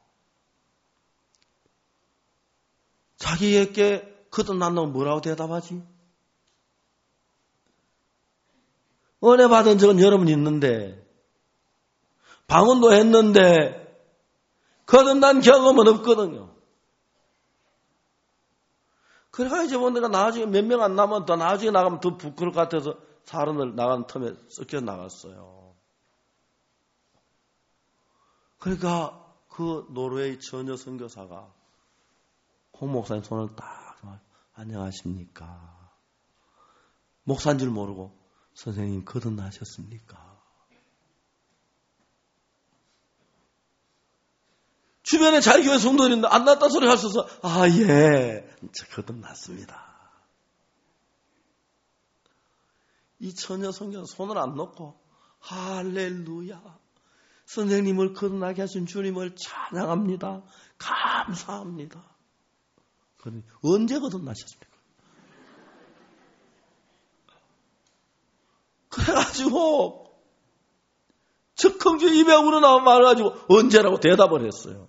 자기에게 거듭난다면 뭐라고 대답하지? 은혜 받은 적은 여러 번 있는데 방언도 했는데 거듭난 경험은 없거든요. 그래가 이제 보니까 나중에 몇 명 안 남으면 더 나중에 나가면 더 부끄러울 것 같아서 사람들 나가는 틈에 섞여 나갔어요. 그러니까 그 노르웨이 처녀 선교사가 홍 목사님 손을 딱 안녕하십니까? 목사인 줄 모르고 선생님 거듭나셨습니까? 주변에 자기 교회 성도들이 있는데 안 났다 소리 하셔서 아 예, 저 거듭났습니다. 이 처녀 선교사 손을 안 놓고 할렐루야 선생님을 거듭나게 하신 주님을 찬양합니다. 감사합니다. 언제 거듭나셨습니까? 그래가지고 적흥주 입에 우러나온 말을 가지고 언제라고 대답을 했어요.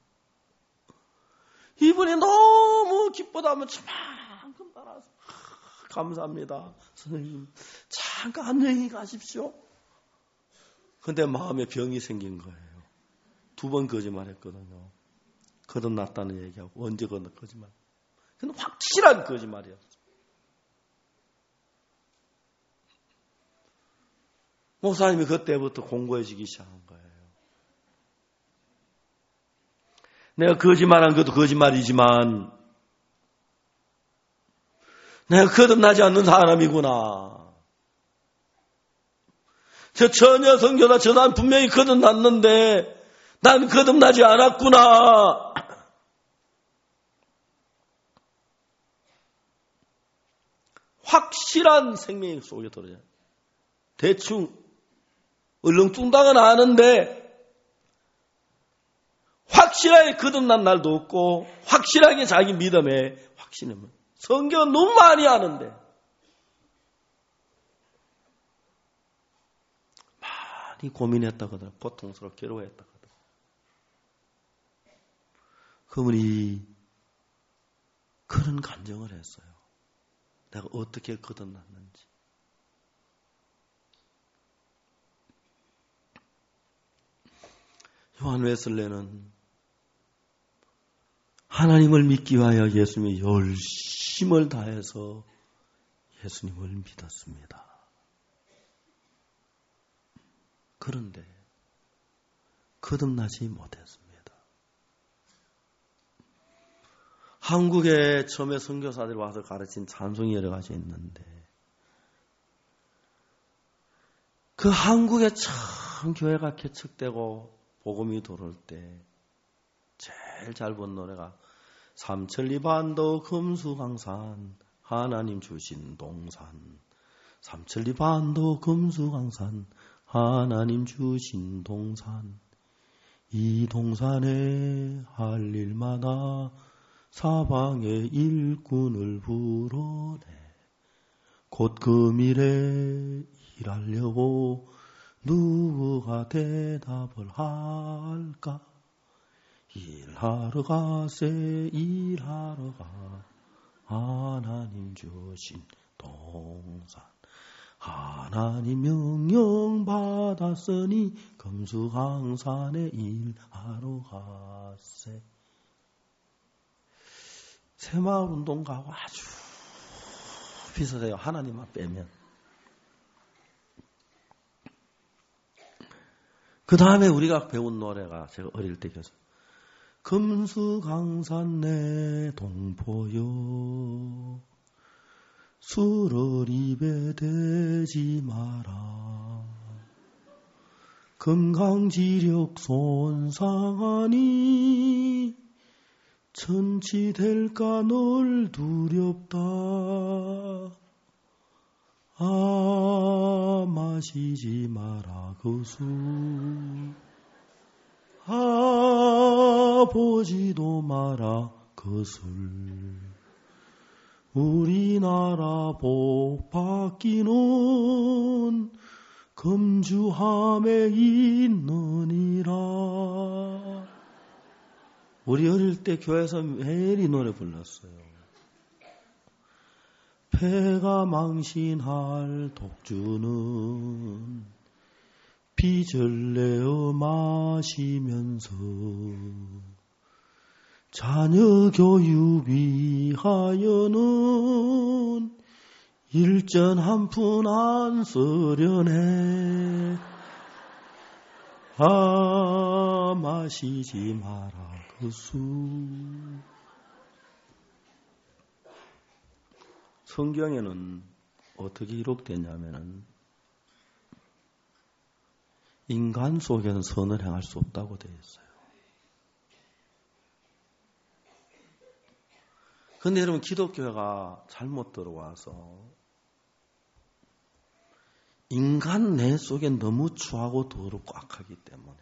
이분이 너무 기뻐하면 저만큼 따라서 감사합니다. 선생님 잠깐 안녕히 가십시오. 근데 마음에 병이 생긴 거예요. 2번 거짓말했거든요. 거듭났다는 얘기하고 언제 거짓말. 근데 확실한 거짓말이었어요. 목사님이 그때부터 공고해지기 시작한 거예요. 내가 거짓말한 것도 거짓말이지만 내가 거듭나지 않는 사람이구나. 저 처녀 선교사 저난 분명히 거듭났는데 난 거듭나지 않았구나. 확실한 생명이 속에 들어요. 대충 얼렁뚱땅은 아는데 확실하게 거듭난 날도 없고 확실하게 자기 믿음에 확신하면 성경은 너무 많이 아는데 많이 고민했다거든. 고통스럽게 괴로워했다거든. 그분이 그런 감정을 했어요. 내가 어떻게 거듭났는지. 요한 웨슬레는 하나님을 믿기 위하여 예수님의 열심을 다해서 예수님을 믿었습니다. 그런데 거듭나지 못했습니다. 한국에 처음에 선교사들이 와서 가르친 찬송이 여러 가지 있는데 그 한국에 처음 교회가 개척되고 복음이 돌을 때 제일 잘 본 노래가 삼천리반도 금수강산 하나님 주신 동산 삼천리반도 금수강산 하나님 주신 동산 이 동산에 할 일마다 사방에 일꾼을 불어내 곧 금일에 일하려고 누가 대답을 할까? 일하러 가세 일하러 가 하나님 주신 동산 하나님 명령 받았으니 금수강산에 일하러 가세. 새마을운동가하고 아주 비슷해요. 하나님만 빼면. 그 다음에 우리가 배운 노래가 제가 어릴 때 기억해서 금수강산 내 동포여 술을 입에 대지 마라 금강지력 손상하니 천치될까 널 두렵다 아 마시지 마라 그 술 아 보지도 마라 그 술 우리나라 복 받기는 금주함에 있느니라. 우리 어릴 때 교회에서 매일 이 노래 불렀어요. 폐가 망신할 독주는 빚을 내어 마시면서 자녀 교육 위하여는 일전 한 푼 안 쓰려네. 아 마시지 마라 그 술. 성경에는 어떻게 기록되냐면은 인간 속에는 선을 행할 수 없다고 되어 있어요. 근데 여러분 기독교가 잘못 들어와서 인간 내 속에 너무 추하고 더럽고 악하기 때문에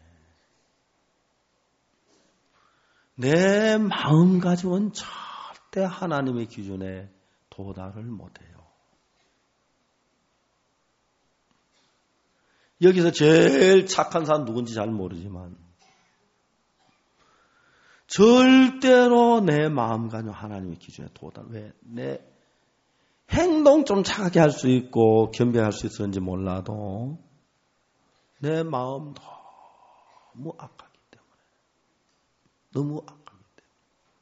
내 마음가짐은 절대 하나님의 기준에 도달을 못해요. 여기서 제일 착한 사람 누군지 잘 모르지만 절대로 내 마음가짐 하나님의 기준에 도달. 왜? 내 행동 좀 착하게 할 수 있고 겸비할 수 있었는지 몰라도 내 마음 너무 악하기 때문에 너무 악하기 때문에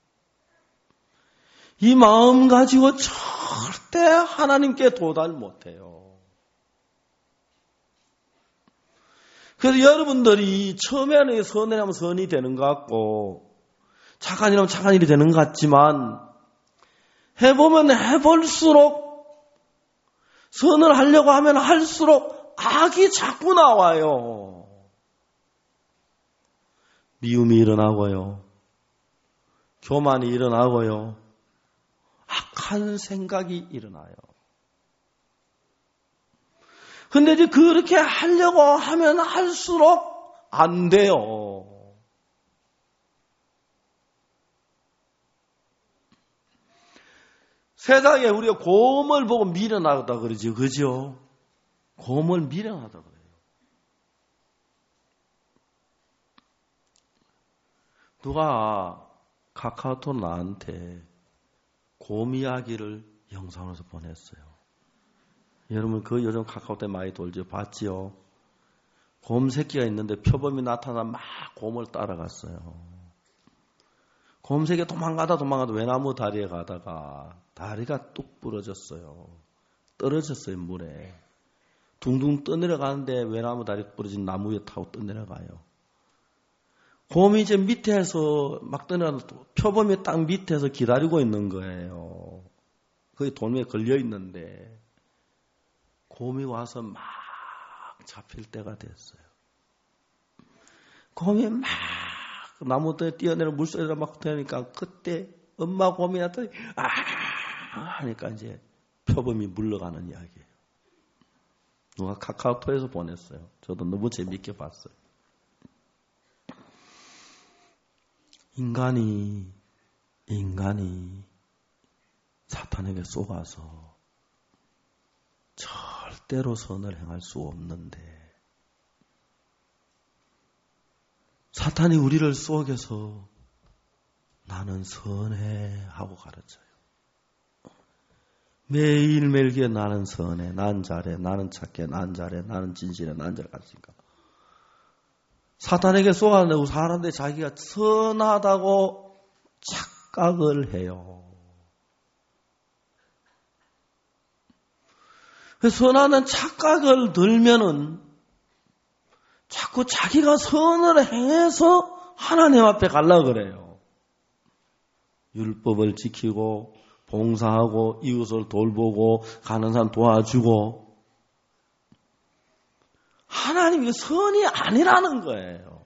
이 마음 가지고 절대 하나님께 도달 못해요. 그래서 여러분들이 처음에는 선이라면 선이 되는 것 같고 착한 일이면 착한 일이 되는 것 같지만 해보면 해볼수록 선을 하려고 하면 할수록 악이 자꾸 나와요. 미움이 일어나고요. 교만이 일어나고요. 악한 생각이 일어나요. 근데 이제 그렇게 하려고 하면 할수록 안 돼요. 세상에 우리가 곰을 보고 미련하다 그러지, 그죠? 곰을 미련하다 그래요. 누가 카카오톡 나한테 곰 이야기를 영상으로 보냈어요. 여러분 그 요즘 카카오톡 많이 돌죠? 봤지요? 곰 새끼가 있는데 표범이 나타나 막 곰을 따라갔어요. 곰 새끼가 도망가다 외나무 다리에 가다가 다리가 뚝 부러졌어요. 떨어졌어요, 물에. 둥둥 떠내려가는데 외나무 다리 부러진 나무 위에 타고 떠내려가요. 곰이 이제 밑에서 막 떠내려가는 표범이 딱 밑에서 기다리고 있는 거예요. 거기 돌 위에 걸려 있는데 곰이 와서 막 잡힐 때가 됐어요. 곰이 막 나무들에 뛰어내려 물소리가 막 들으니까 그때 엄마 곰이 나타나니 하니까 이제 표범이 물러가는 이야기예요. 누가 카카오톡에서 보냈어요. 저도 너무 재밌게 봤어요. 인간이 사탄에게 속아서 절대로 선을 행할 수 없는데 사탄이 우리를 속여서 나는 선해 하고 가르쳐요. 매일매일 나는 선해, 난 잘해, 나는 착해, 난 잘해, 나는 진실해, 난 잘 가르치니까 사탄에게 속아내고 사는데 자기가 선하다고 착각을 해요. 선하는 착각을 들면은 자꾸 자기가 선을 행해서 하나님 앞에 가려고 그래요. 율법을 지키고 봉사하고 이웃을 돌보고 가는 사람 도와주고 하나님이 선이 아니라는 거예요.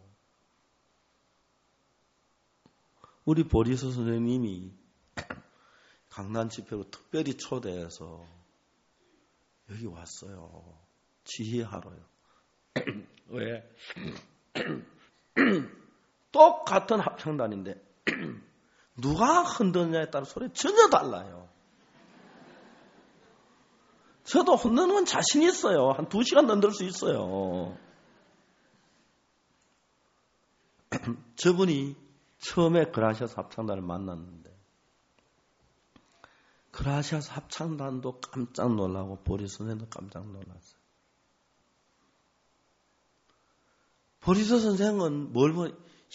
우리 보리서 선생님이 강난 집회로 특별히 초대해서 여기 왔어요. 지휘하러요. 왜? 똑같은 합창단인데 누가 흔드느냐에 따라 소리 전혀 달라요. 저도 흔드는 건 자신 있어요. 한 2시간 흔들 수 있어요. 저분이 처음에 그라시아스 합창단을 만났는데 그라시아스 합창단도 깜짝 놀라고 보리스 선생도 깜짝 놀랐어요. 보리스 선생은 뭘 보니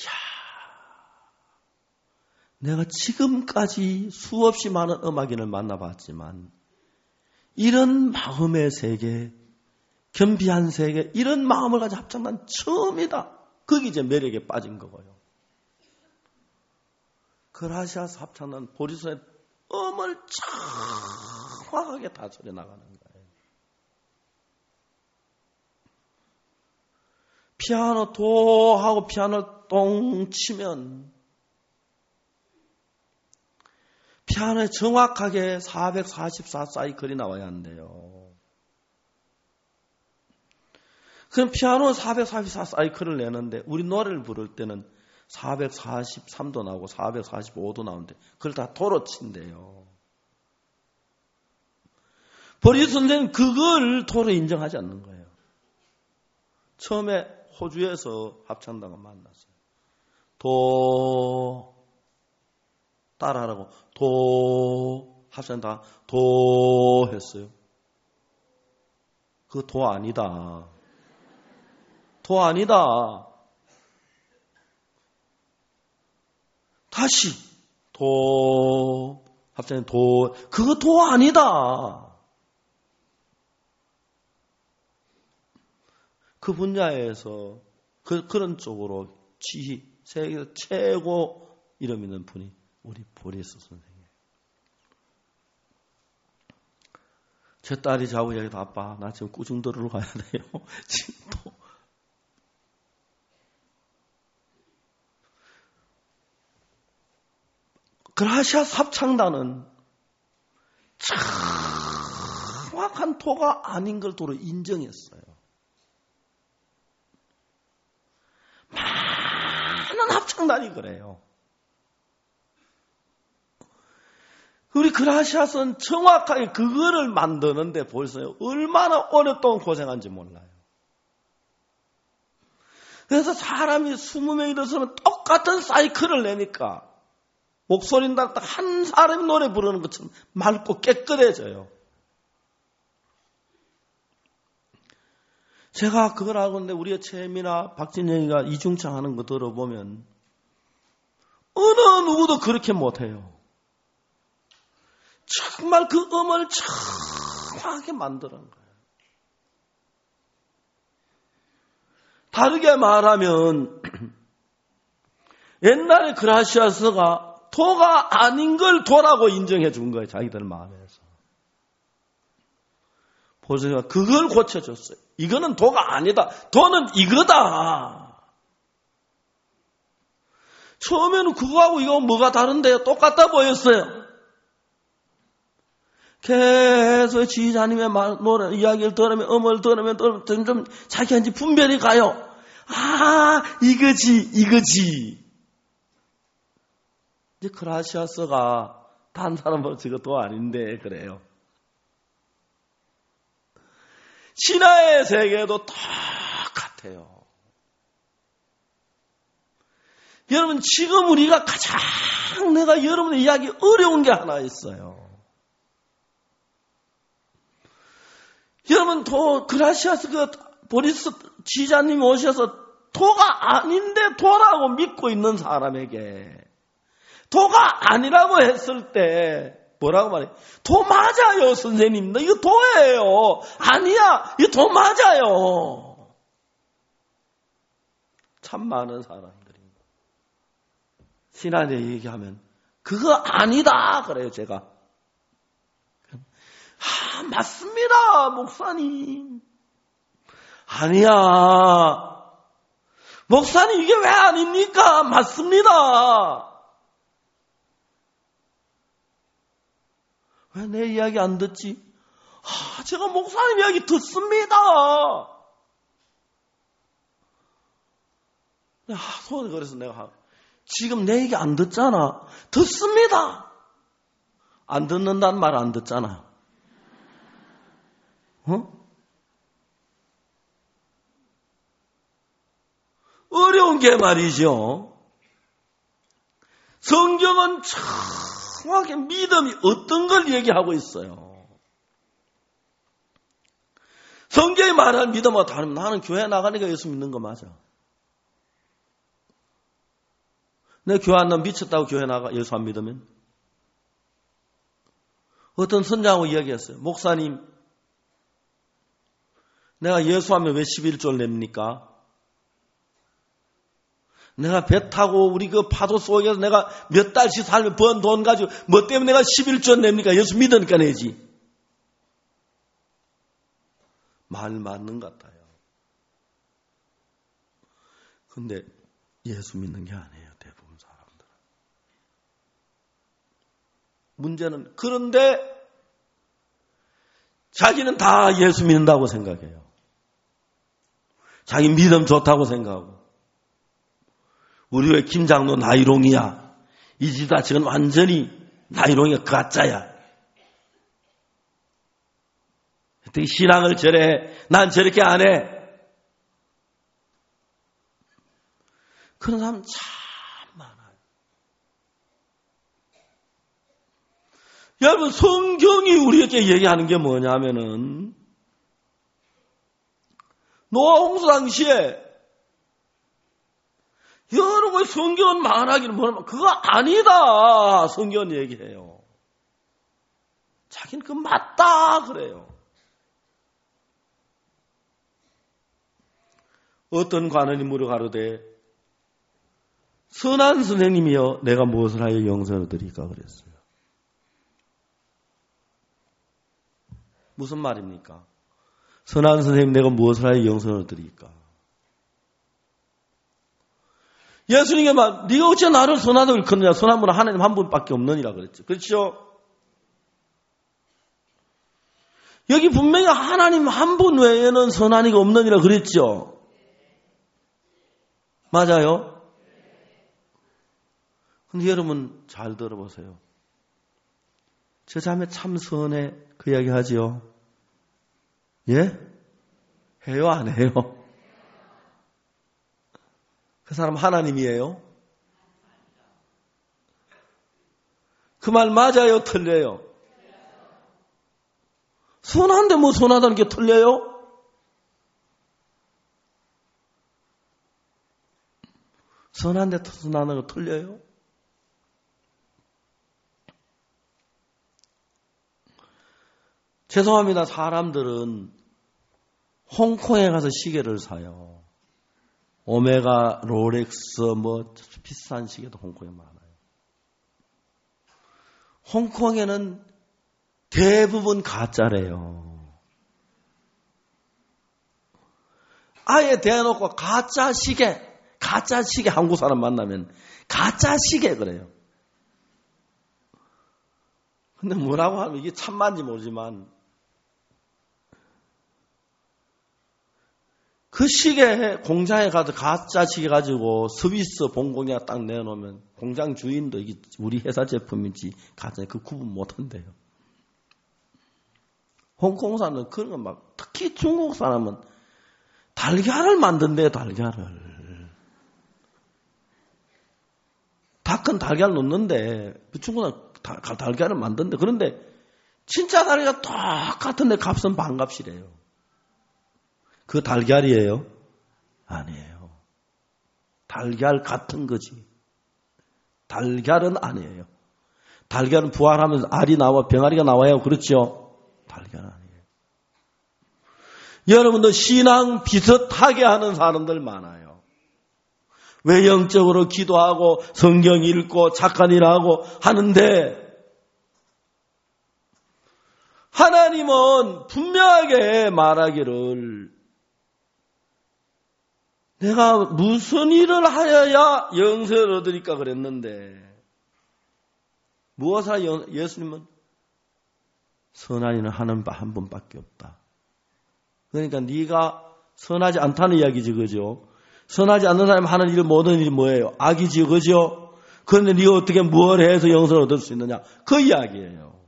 내가 지금까지 수없이 많은 음악인을 만나봤지만 이런 마음의 세계, 겸비한 세계, 이런 마음을 가진 합창단 처음이다. 거기 이제 매력에 빠진 거고요. 그라시아스 합창단 보리스의 음을 정확하게 다 소리 나가는 거예요. 피아노 도 하고 피아노 똥 치면 피아노에 정확하게 444 사이클이 나와야 한대요. 그럼 피아노 444 사이클을 내는데 우리 노래를 부를 때는 443도 나오고 445도 나오는데 그걸 다 도로 친대요. 보리스 선생은 그걸 도로 인정하지 않는 거예요. 처음에 호주에서 합창단과 만났어요. 도 따라하라고 도 합창단 도 했어요. 그거 도 아니다. 도 아니다. 다시 도 합창단 도 그거 도 아니다. 그 분야에서 그런 쪽으로 지휘 세계에서 최고 이름 있는 분이 우리 보리스 선생이에요. 제 딸이 자고 얘기해도 아빠 나 지금 꾸중도로로 가야 돼요. 지금 또 그라시아스 합창단은 정확한 토가 아닌 걸 도로 인정했어요. 많은 합창단이 그래요. 우리 그라시아스는 정확하게 그거를 만드는데 벌써요. 얼마나 오랫동안 고생한지 몰라요. 그래서 사람이 20명이 들어서면 똑같은 사이클을 내니까 목소리는 딱 한 사람이 노래 부르는 것처럼 맑고 깨끗해져요. 제가 그걸 하고 있는데 우리의 최미나 박진영이가 이중창 하는 거 들어보면 어느 누구도 그렇게 못해요. 정말 그 음을 정확하게 만드는 거예요. 다르게 말하면 옛날에 그라시아스가 도가 아닌 걸 도라고 인정해 준 거예요. 자기들 마음에서. 보세요. 그걸 고쳐줬어요. 이거는 도가 아니다. 도는 이거다. 처음에는 그거하고 이거 뭐가 다른데요? 똑같다 보였어요. 계속 지휘자님의 노래, 이야기를 들으면, 음을 들으면 점점 자기한테 분별이 가요. 아, 이거지. 이 그라시아스가 단 사람으로 저것도 아닌데 그래요. 신화의 세계도 똑같아요. 여러분 지금 우리가 가장 내가 여러분의 이야기 어려운 게 하나 있어요. 여러분 그라시아스 보리스 지자님이 오셔서 도가 아닌데 도라고 믿고 있는 사람에게 도가 아니라고 했을 때 뭐라고 말해? 도 맞아요, 선생님. 너 이거 도예요. 아니야, 이거 도 맞아요. 참 많은 사람들이 신앙에 얘기하면 그거 아니다 그래요, 제가. 맞습니다, 목사님. 아니야. 목사님, 이게 왜 아닙니까? 맞습니다. 왜 내 이야기 안 듣지? 제가 목사님 이야기 듣습니다. 소원이 그래서 내가 지금 내 얘기 안 듣잖아. 듣습니다. 안 듣는다는 말 안 듣잖아. 어려운 게 말이죠. 성경은 정확히 믿음이 어떤 걸 얘기하고 있어요. 성경이 말하는 믿음과 다르면 나는 교회 나가니까 예수 믿는 거 맞아. 내 교회 안 나면 미쳤다고 교회 나가 예수 안 믿으면? 어떤 선장하고 이야기했어요. 목사님, 내가 예수하면 왜 11조를 냅니까? 내가 배 타고 우리 그 파도 속에서 내가 몇 달씩 살면 번 돈 가지고 뭐 때문에 내가 11조 냅니까? 예수 믿으니까 내지. 말 맞는 것 같아요. 근데 예수 믿는 게 아니에요, 대부분 사람들은. 문제는 그런데 자기는 다 예수 믿는다고 생각해요. 자기 믿음 좋다고 생각하고. 우리 왜 김장로 나이롱이야. 이 집 자체는 완전히 나이롱이가 가짜야. 어떻게 신앙을 저래? 난 저렇게 안 해. 그런 사람 참 많아요. 여러분 성경이 우리에게 얘기하는 게 뭐냐면은 노아 홍수 당시에 여러분 성경은 말하기는 뭐냐면 그거 아니다. 성경은 얘기해요. 자기는 그거 맞다 그래요. 어떤 관원이 물어가로되 선한 선생님이여 내가 무엇을 하여 영생을 드릴까 그랬어요. 무슨 말입니까? 선한 선생님 내가 무엇을 하여 영생을 드릴까? 예수님이 말, 네가 어째 나를 선하다고 일컫느냐? 선한 분은 하나님 한 분밖에 없느니라 그랬죠. 그렇죠? 여기 분명히 하나님 한 분 외에는 선한 이가 없느니라 그랬죠. 맞아요? 근데 여러분 잘 들어보세요. 저 자매 참 선해 그 이야기 하지요? 예? 해요 안 해요? 그 사람 하나님이에요? 그 말 맞아요? 틀려요? 선한데 뭐 선하다는 게 틀려요? 선한데 선하다는 거 틀려요? 죄송합니다. 사람들은 홍콩에 가서 시계를 사요. 오메가, 롤렉스, 뭐 비싼 시계도 홍콩에 많아요. 홍콩에는 대부분 가짜래요. 아예 대놓고 가짜 시계 한국 사람 만나면 가짜 시계 그래요. 근데 뭐라고 하면 이게 참만지 모르지만 그 시계에 공장에 가서 가짜 시계 가지고 서비스 본공장 딱 내놓으면 공장 주인도 이게 우리 회사 제품인지 가짜 그 구분 못 한대요. 홍콩 사람은 그런 거 막, 특히 중국 사람은 달걀을 만든대요, 달걀을. 닭은 달걀 넣는데, 중국은 달걀을 만든대. 그런데 진짜 달걀 똑같은데 값은 반값이래요. 그 달걀이에요? 아니에요. 달걀 같은 거지. 달걀은 아니에요. 달걀은 부활하면서 알이 나와 병아리가 나와요. 그렇죠? 달걀은 아니에요. 여러분도 신앙 비슷하게 하는 사람들 많아요. 외형적으로 기도하고 성경 읽고 착한 일하고 하는데 하나님은 분명하게 말하기를 내가 무슨 일을 하여야 영생을 얻으리까 그랬는데 무엇을 예수님은 선한 일은 하는 바 한 번밖에 없다. 그러니까 네가 선하지 않다는 이야기지, 그죠? 선하지 않는 사람이 하는 일 모든 일이 뭐예요? 악이지, 그죠? 그런데 네가 어떻게 뭘 해서 영생을 얻을 수 있느냐? 그 이야기예요.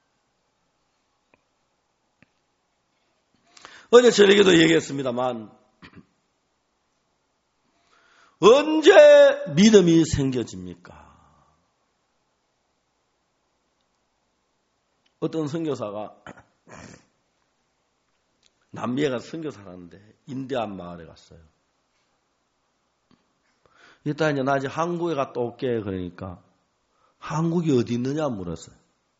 어제 저에게도 얘기했습니다만 언제 믿음이 생겨집니까? 어떤 선교사가 남미에 가서 선교사를 하는데 인디안 마을에 갔어요. 이따 이제 나 이제 한국에 갔다 올게 그러니까 한국이 어디 있느냐 물었어요.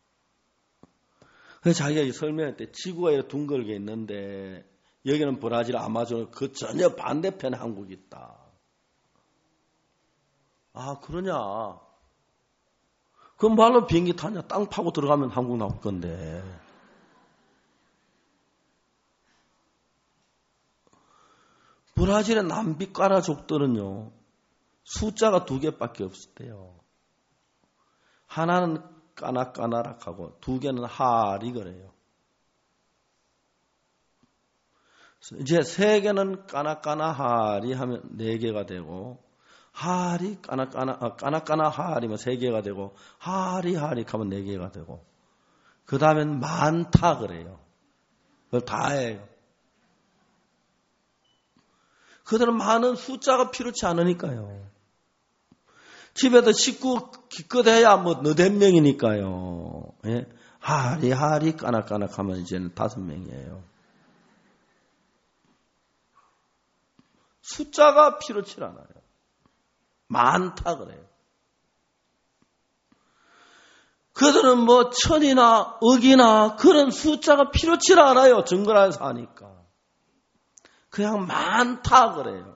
그래서 자기가 설명할 때 지구가 이렇게 둥글게 있는데 여기는 브라질 아마존 그 전혀 반대편에 한국이 있다. 아 그러냐? 그럼 말로 비행기 타냐? 땅 파고 들어가면 한국 나올 건데. 브라질의 남비까라족들은요. 숫자가 2개밖에 없었대요. 하나는 까나까나락하고 2개는 하리 그래요. 이제 3개는 까나까나 하리 하면 4개가 되고 하리 까나까나 하리면 3개가 되고 하리 하면 4개가 되고 그 다음엔 많다 그래요. 그걸 다 해요. 그들은 많은 숫자가 필요치 않으니까요. 집에도 식구 기껏 해야 뭐 너댓 명이니까요. 예? 하리 까나까나 하면 이제는 5명이에요. 숫자가 필요치 않아요. 많다 그래요. 그들은 뭐 천이나 억이나 그런 숫자가 필요치 않아요. 정글안에서 사니까. 그냥 많다 그래요.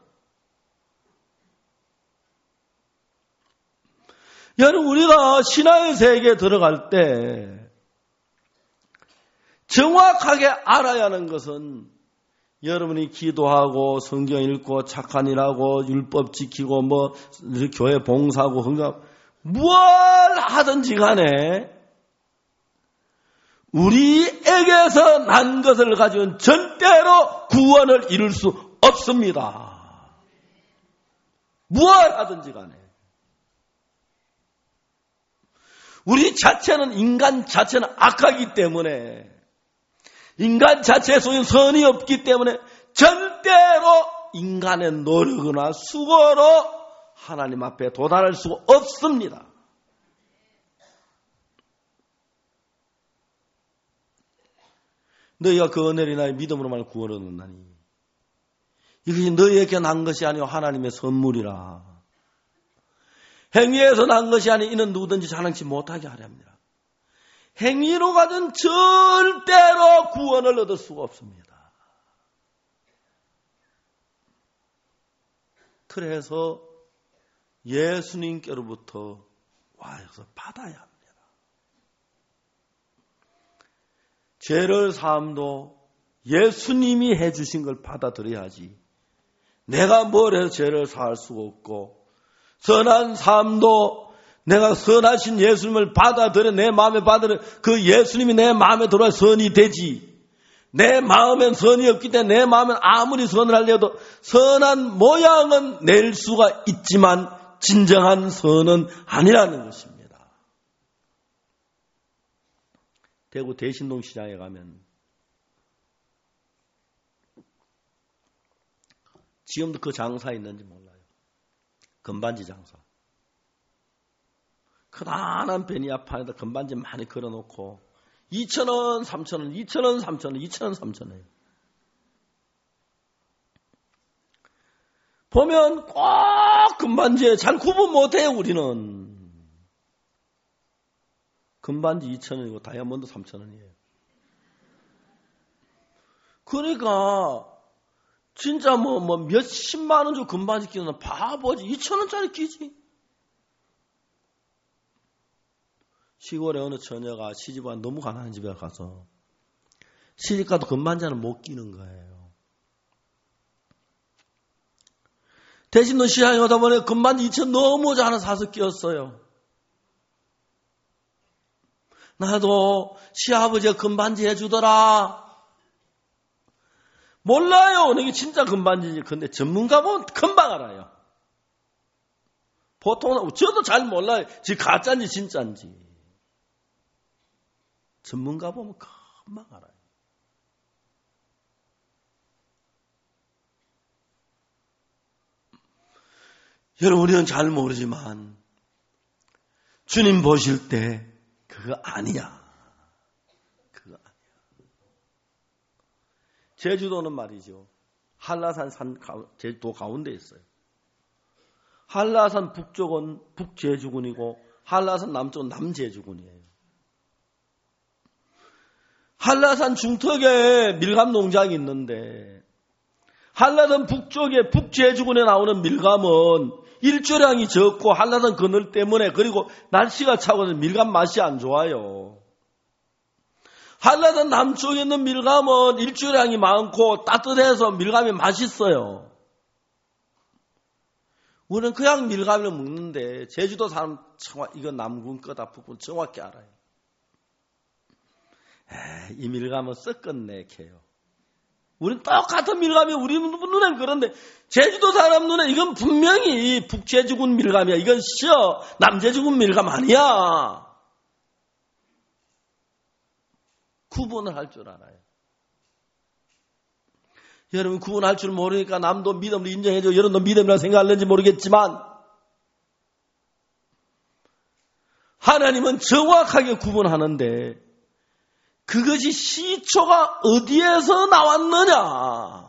여러분 우리가 신앙의 세계에 들어갈 때 정확하게 알아야 하는 것은 여러분이 기도하고 성경 읽고 착한 일하고 율법 지키고 뭐 교회 봉사하고 헌금 뭘 하든지 간에 우리에게서 난 것을 가지고는 절대로 구원을 이룰 수 없습니다. 뭘 하든지 간에. 우리 자체는 인간 자체는 악하기 때문에 인간 자체 속에 선이 없기 때문에 절대로 인간의 노력이나 수고로 하나님 앞에 도달할 수가 없습니다. 너희가 그 은혜를 인하여 믿음으로만 구원을 얻는다니 이것이 너희에게 난 것이 아니요 하나님의 선물이라. 행위에서 난 것이 아니 이는 누구든지 자랑치 못하게 하려 합니다. 행위로 가진 절대로 구원을 얻을 수가 없습니다. 그래서 예수님께로부터 와서 받아야 합니다. 죄를 사함도 예수님이 해주신 걸 받아들여야지. 내가 뭘 해서 죄를 사할 수가 없고 선한 삶도 내가 선하신 예수님을 받아들여 내 마음에 받으려 그 예수님이 내 마음에 들어와 선이 되지. 내 마음엔 선이 없기 때문에 내 마음엔 아무리 선을 하려도 선한 모양은 낼 수가 있지만 진정한 선은 아니라는 것입니다. 대구 대신동 시장에 가면 지금도 그 장사 있는지 몰라요. 금반지 장사. 크다란 베니아판에다 금반지 많이 걸어놓고 2,000원, 3,000원, 2,000원, 3,000원, 2,000원, 3,000원이에요. 보면 꼭 금반지에 잘 구분 못해요, 우리는. 금반지 2,000원이고 다이아몬드 3,000원이에요. 그러니까 진짜 몇십만 원 주고 금반지 끼는 바보지. 2,000원짜리 끼지. 시골에 어느 처녀가 시집와 너무 가난한 집에 가서 시집가도 금반지는 못 끼는 거예요. 대신 너 시장에 가다 보니 금반지 2,000원 너무 하나 사서 끼었어요. 나도 시아버지가 금반지 해주더라. 몰라요. 이게 진짜 금반지지. 근데 전문가 보면 금방 알아요. 보통은 저도 잘 몰라요. 지 가짜인지 진짜인지. 전문가 보면 금방 알아요. 여러분, 우리는 잘 모르지만 주님 보실 때 그거 아니야. 그거 아니야. 제주도는 말이죠. 한라산 산 제주도 가운데 있어요. 한라산 북쪽은 북제주군이고 한라산 남쪽은 남제주군이에요. 한라산 중턱에 밀감 농장이 있는데 한라산 북쪽에 북제주군에 나오는 밀감은 일조량이 적고 한라산 그늘 때문에 그리고 날씨가 차고서 밀감 맛이 안 좋아요. 한라산 남쪽에 있는 밀감은 일조량이 많고 따뜻해서 밀감이 맛있어요. 우리는 그냥 밀감을 먹는데 제주도 사람 이거 남군 거다 북군 정확히 알아요. 이 밀감은 썩었네 캐요. 우린 똑같은 밀감이 우리 눈엔 그런데 제주도 사람 눈에 이건 분명히 북제주군 밀감이야. 이건 남제주군 밀감 아니야. 구분을 할 줄 알아요. 여러분 구분할 줄 모르니까 남도 믿음을 인정해줘. 여러분도 믿음이라 생각하는지 모르겠지만 하나님은 정확하게 구분하는데 그것이 시초가 어디에서 나왔느냐?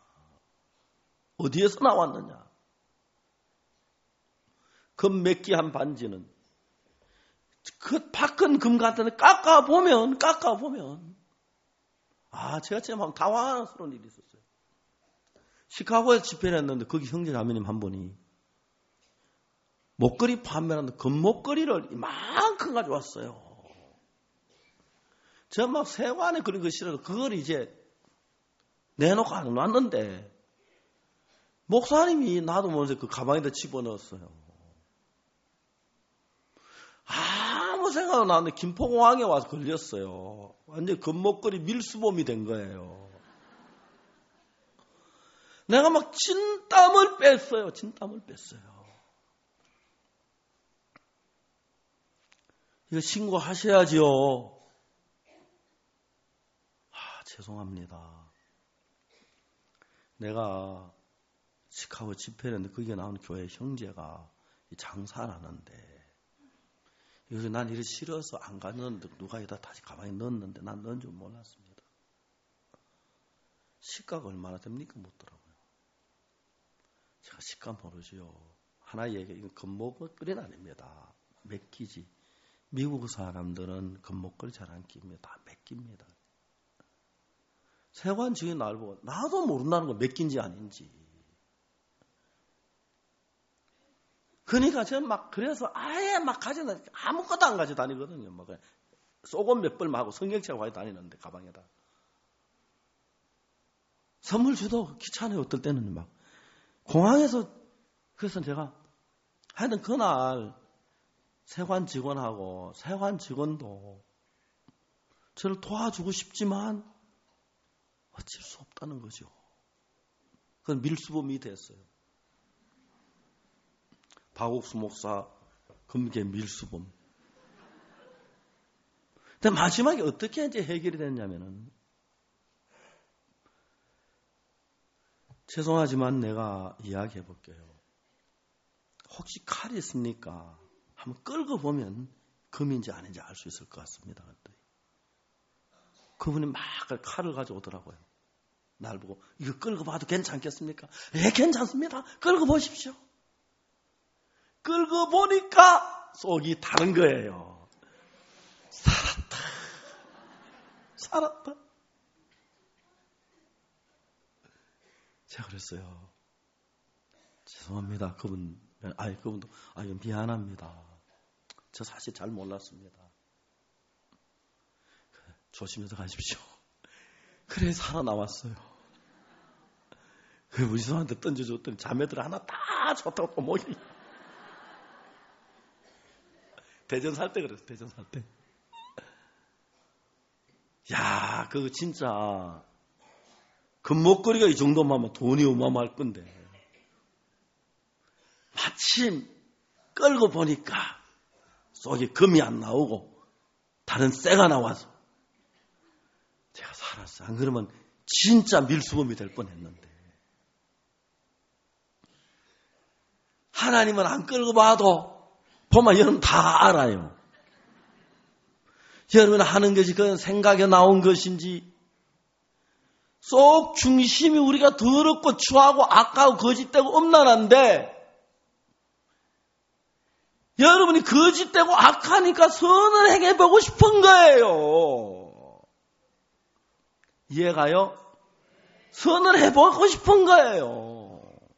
어디에서 나왔느냐? 금 몇 기 한 반지는 그 박은 금 같은데 깎아보면 제가 지금 당황스러운 일이 있었어요. 시카고에 집회를 했는데 거기 형제자매님 한 분이 목걸이 판매하는데 금목걸이를 이만큼 가져왔어요. 제가 막 세관에 그런 거 싫어서 그걸 이제 내놓고 안 놨는데 목사님이 나도 모르면서 그 가방에다 집어넣었어요. 아무 생각 안 나는데 김포공항에 와서 걸렸어요. 완전 금목걸이 밀수범이 된 거예요. 내가 막 진땀을 뺐어요. 이거 신고하셔야지요. 죄송합니다. 내가 시카고 집회를 했는데 거기에 나온 교회 형제가 장사를 하는데 그래서 난 이래 싫어서 안 갔는데 누가 여기다 다시 가방에 넣었는데 난 넣은 줄 몰랐습니다. 시가가 얼마나 됩니까? 묻더라고요. 제가 시가 모르지요. 하나 얘기해. 이건 금목걸이는 아닙니다. 몇 끼지. 미국 사람들은 금목걸이 잘 안 낍니다. 다 몇 끼입니다. 세관 증인 날 보고 나도 모른다는 거 몇 끼인지 아닌지. 그러니까 저는 막 그래서 아예 막 가져다 아무것도 안 가져 다니거든요. 막 속옷 몇 벌만 하고 성경책 가지고 다니는데 가방에다. 선물 줘도 귀찮아요. 어떨 때는 막 공항에서 그래서 제가 하여튼 그날 세관 직원하고 세관 직원도 저를 도와주고 싶지만 어쩔 수 없다는 거죠. 그건 밀수범이 됐어요. 박옥수 목사 금계 밀수범. 근데 마지막에 어떻게 이제 해결이 됐냐면은, 죄송하지만 내가 이야기해 볼게요. 혹시 칼이 있습니까? 한번 끌고 보면 금인지 아닌지 알 수 있을 것 같습니다. 그분이 막 칼을 가져오더라고요. 날 보고 이거 끌고 봐도 괜찮겠습니까? 예, 괜찮습니다. 끌고 보십시오. 끌고 보니까 속이 다른 거예요. 살았다. 제가 그랬어요. 죄송합니다. 그분도 미안합니다. 저 사실 잘 몰랐습니다. 조심해서 가십시오. 그래 살아남았어요. 우리 사람한테 던져줬더니 자매들 하나 다 좋다고 또 모이. 대전 살 때 그랬어. 대전 살 때. 야, 그거 진짜 금목걸이가 이 정도만 하면 돈이 어마어마할 건데, 마침 끌고 보니까 속에 금이 안 나오고 다른 쇠가 나와서 제가 살았어요. 안 그러면 진짜 밀수범이 될 뻔했는데, 하나님은 안 끌고 봐도 보면 여러분 다 알아요. 여러분 하는 것이 그건 생각에 나온 것인지, 속 중심이 우리가 더럽고 추하고 악하고 거짓되고 음란한데, 여러분이 거짓되고 악하니까 선을 행해보고 싶은 거예요. 이해가요? 선을 해보고 싶은 거예요.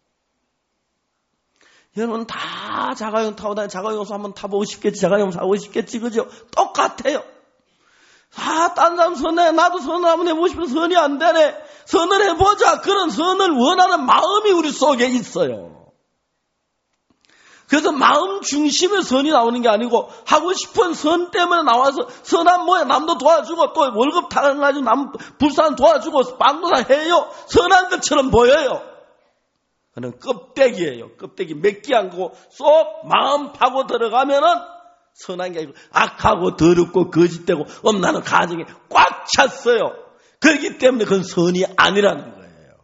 여러분 다 자가용 타고 다니, 자가용수 한번 타보고 싶겠지, 자가용 사고 싶겠지, 그죠? 똑같아요. 딴 사람 선해, 나도 선을 한번 해보고 싶은 선이 안 되네. 선을 해보자. 그런 선을 원하는 마음이 우리 속에 있어요. 그래서 마음 중심의 선이 나오는 게 아니고, 하고 싶은 선 때문에 나와서 선한 모양 남도 도와주고, 또 월급 달아가지고 남 불쌍 도와주고 빵도 다 해요. 선한 것처럼 보여요. 그는 껍데기예요. 껍데기 몇 개 안 거고 쏙 마음 파고 들어가면은 선한 게 아니고 악하고 더럽고 거짓되고 엄나는 가정에 꽉 찼어요. 그렇기 때문에 그건 선이 아니라는 거예요.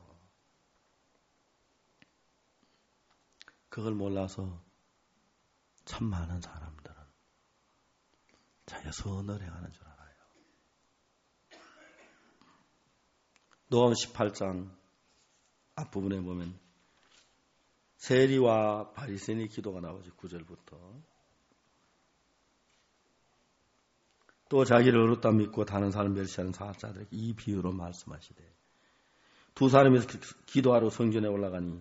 그걸 몰라서 참 많은 사람들은 자기가 선을 행하는 줄 알아요. 노아음 18장 앞부분에 보면 세리와 바리새인의 기도가 나오죠. 9절부터. 또 자기를 어렵다 믿고 다른 사람 멸시하는 사자들에게 이 비유로 말씀하시되, 두 사람이 기도하러 성전에 올라가니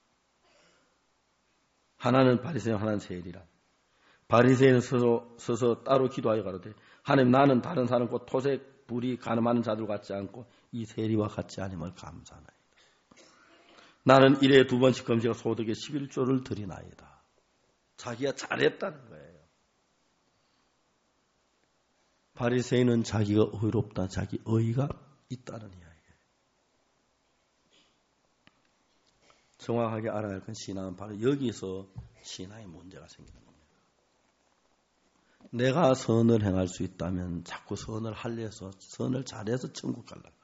하나는 바리새인 하나는 세리라. 바리새인은 서서 따로 기도하여 가로되, 하나님 나는 다른 사람 곧 토색 불이 가늠하는 자들 같지 않고 이 세리와 같지 아님을 감사하나이다. 나는 일에 2번씩 금식과 소득의 11조를 드리나이다. 자기가 잘했다는 거예요. 바리새인은 자기가 의롭다, 자기 의의가 있다는 이야기예요. 정확하게 알아야 할 건 신앙은 바로 여기서 신앙의 문제가 생기는 겁니다. 내가 선을 행할 수 있다면 자꾸 선을 하려서, 선을 잘해서 천국 가려고.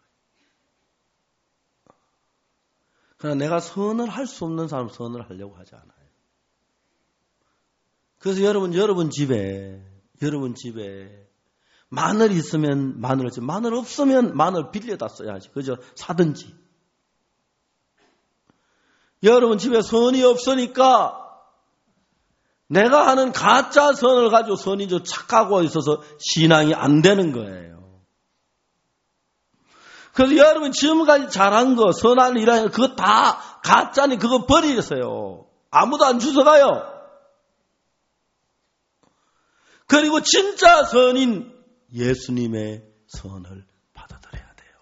그러나 내가 선을 할 수 없는 사람 선을 하려고 하지 않아요. 그래서 여러분 집에 마늘 있으면 마늘 얻지, 마늘 없으면 마늘 빌려다 써야지. 그죠? 사든지. 여러분 집에 선이 없으니까 내가 하는 가짜 선을 가지고 선이 좀 착하고 있어서 신앙이 안 되는 거예요. 그래서 여러분 지금까지 잘한 거, 선한 일하는 거, 그거 다 가짜니 그거 버리세요. 아무도 안 주워가요. 그리고 진짜 선인 예수님의 선을 받아들여야 돼요.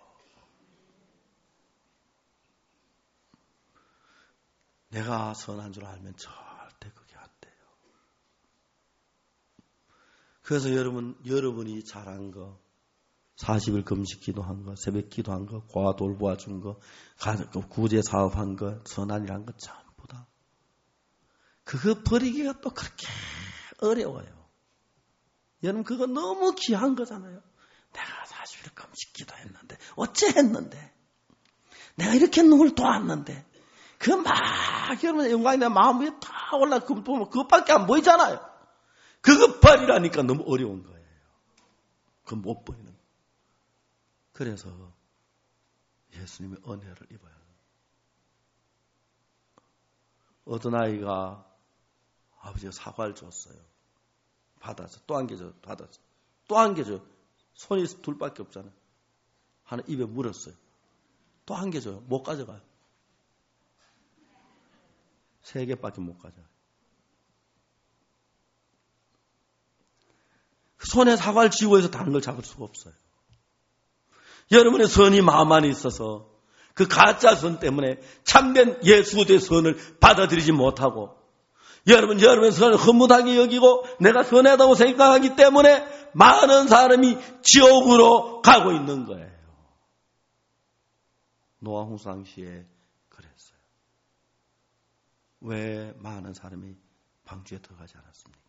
내가 선한 줄 알면 절대 그게 안 돼요. 그래서 여러분이 잘한 거, 40일 금식 기도한 거, 새벽 기도한 거, 고아 돌보아 준 거, 구제 사업한 거, 선한이란 거 전부 다. 그거 버리기가 또 그렇게 어려워요. 여러분 그거 너무 귀한 거잖아요. 내가 40일 금식 기도했는데 어째 했는데 내가 이렇게 누굴 도왔는데 그 막 여러분 영광이 내 마음 위에 다 올라 그거 보면 그것밖에 안 보이잖아요. 그거 버리라니까 너무 어려운 거예요. 그거 못 버리는 거예요. 그래서 예수님의 은혜를 입어야 해요. 어떤 아이가 아버지가 사과를 줬어요. 받아서 또 안겨줘. 받아서 또 안겨줘. 손이 둘밖에 없잖아요. 하나 입에 물었어요. 또 안겨줘요. 못 가져가요. 3개밖에 못 가져가요. 손에 사과를 쥐고 해서 다른 걸 잡을 수가 없어요. 여러분의 선이 마음 안에 있어서 그 가짜 선 때문에 참된 예수의 선을 받아들이지 못하고 여러분의 선을 허무하게 여기고 내가 선하다고 생각하기 때문에 많은 사람이 지옥으로 가고 있는 거예요. 노아 홍수 당시에 그랬어요. 왜 많은 사람이 방주에 들어가지 않았습니까?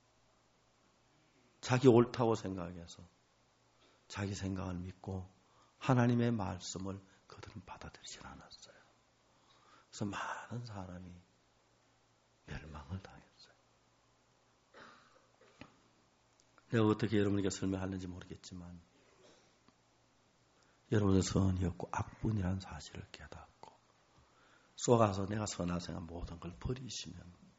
자기 옳다고 생각해서 자기 생각을 믿고 하나님의 말씀을 그들은 받아들이지 않았어요. 그래서 많은 사람이 멸망을 당했어요. 내가 어떻게 여러분에게 설명하는지 모르겠지만 여러분의 선이었고 악분이라는 사실을 깨닫고 쏘가서 내가 선한 생각 모든 걸 버리시면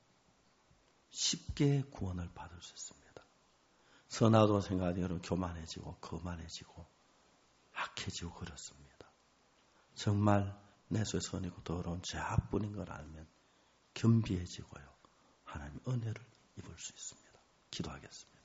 쉽게 구원을 받을 수 있습니다. 선하다고 생각하니 여러분 교만해지고 거만해지고 악해지고 그렇습니다. 정말 내 속에 선이고 더러운 죄악뿐인 걸 알면 겸비해지고요. 하나님 은혜를 입을 수 있습니다. 기도하겠습니다.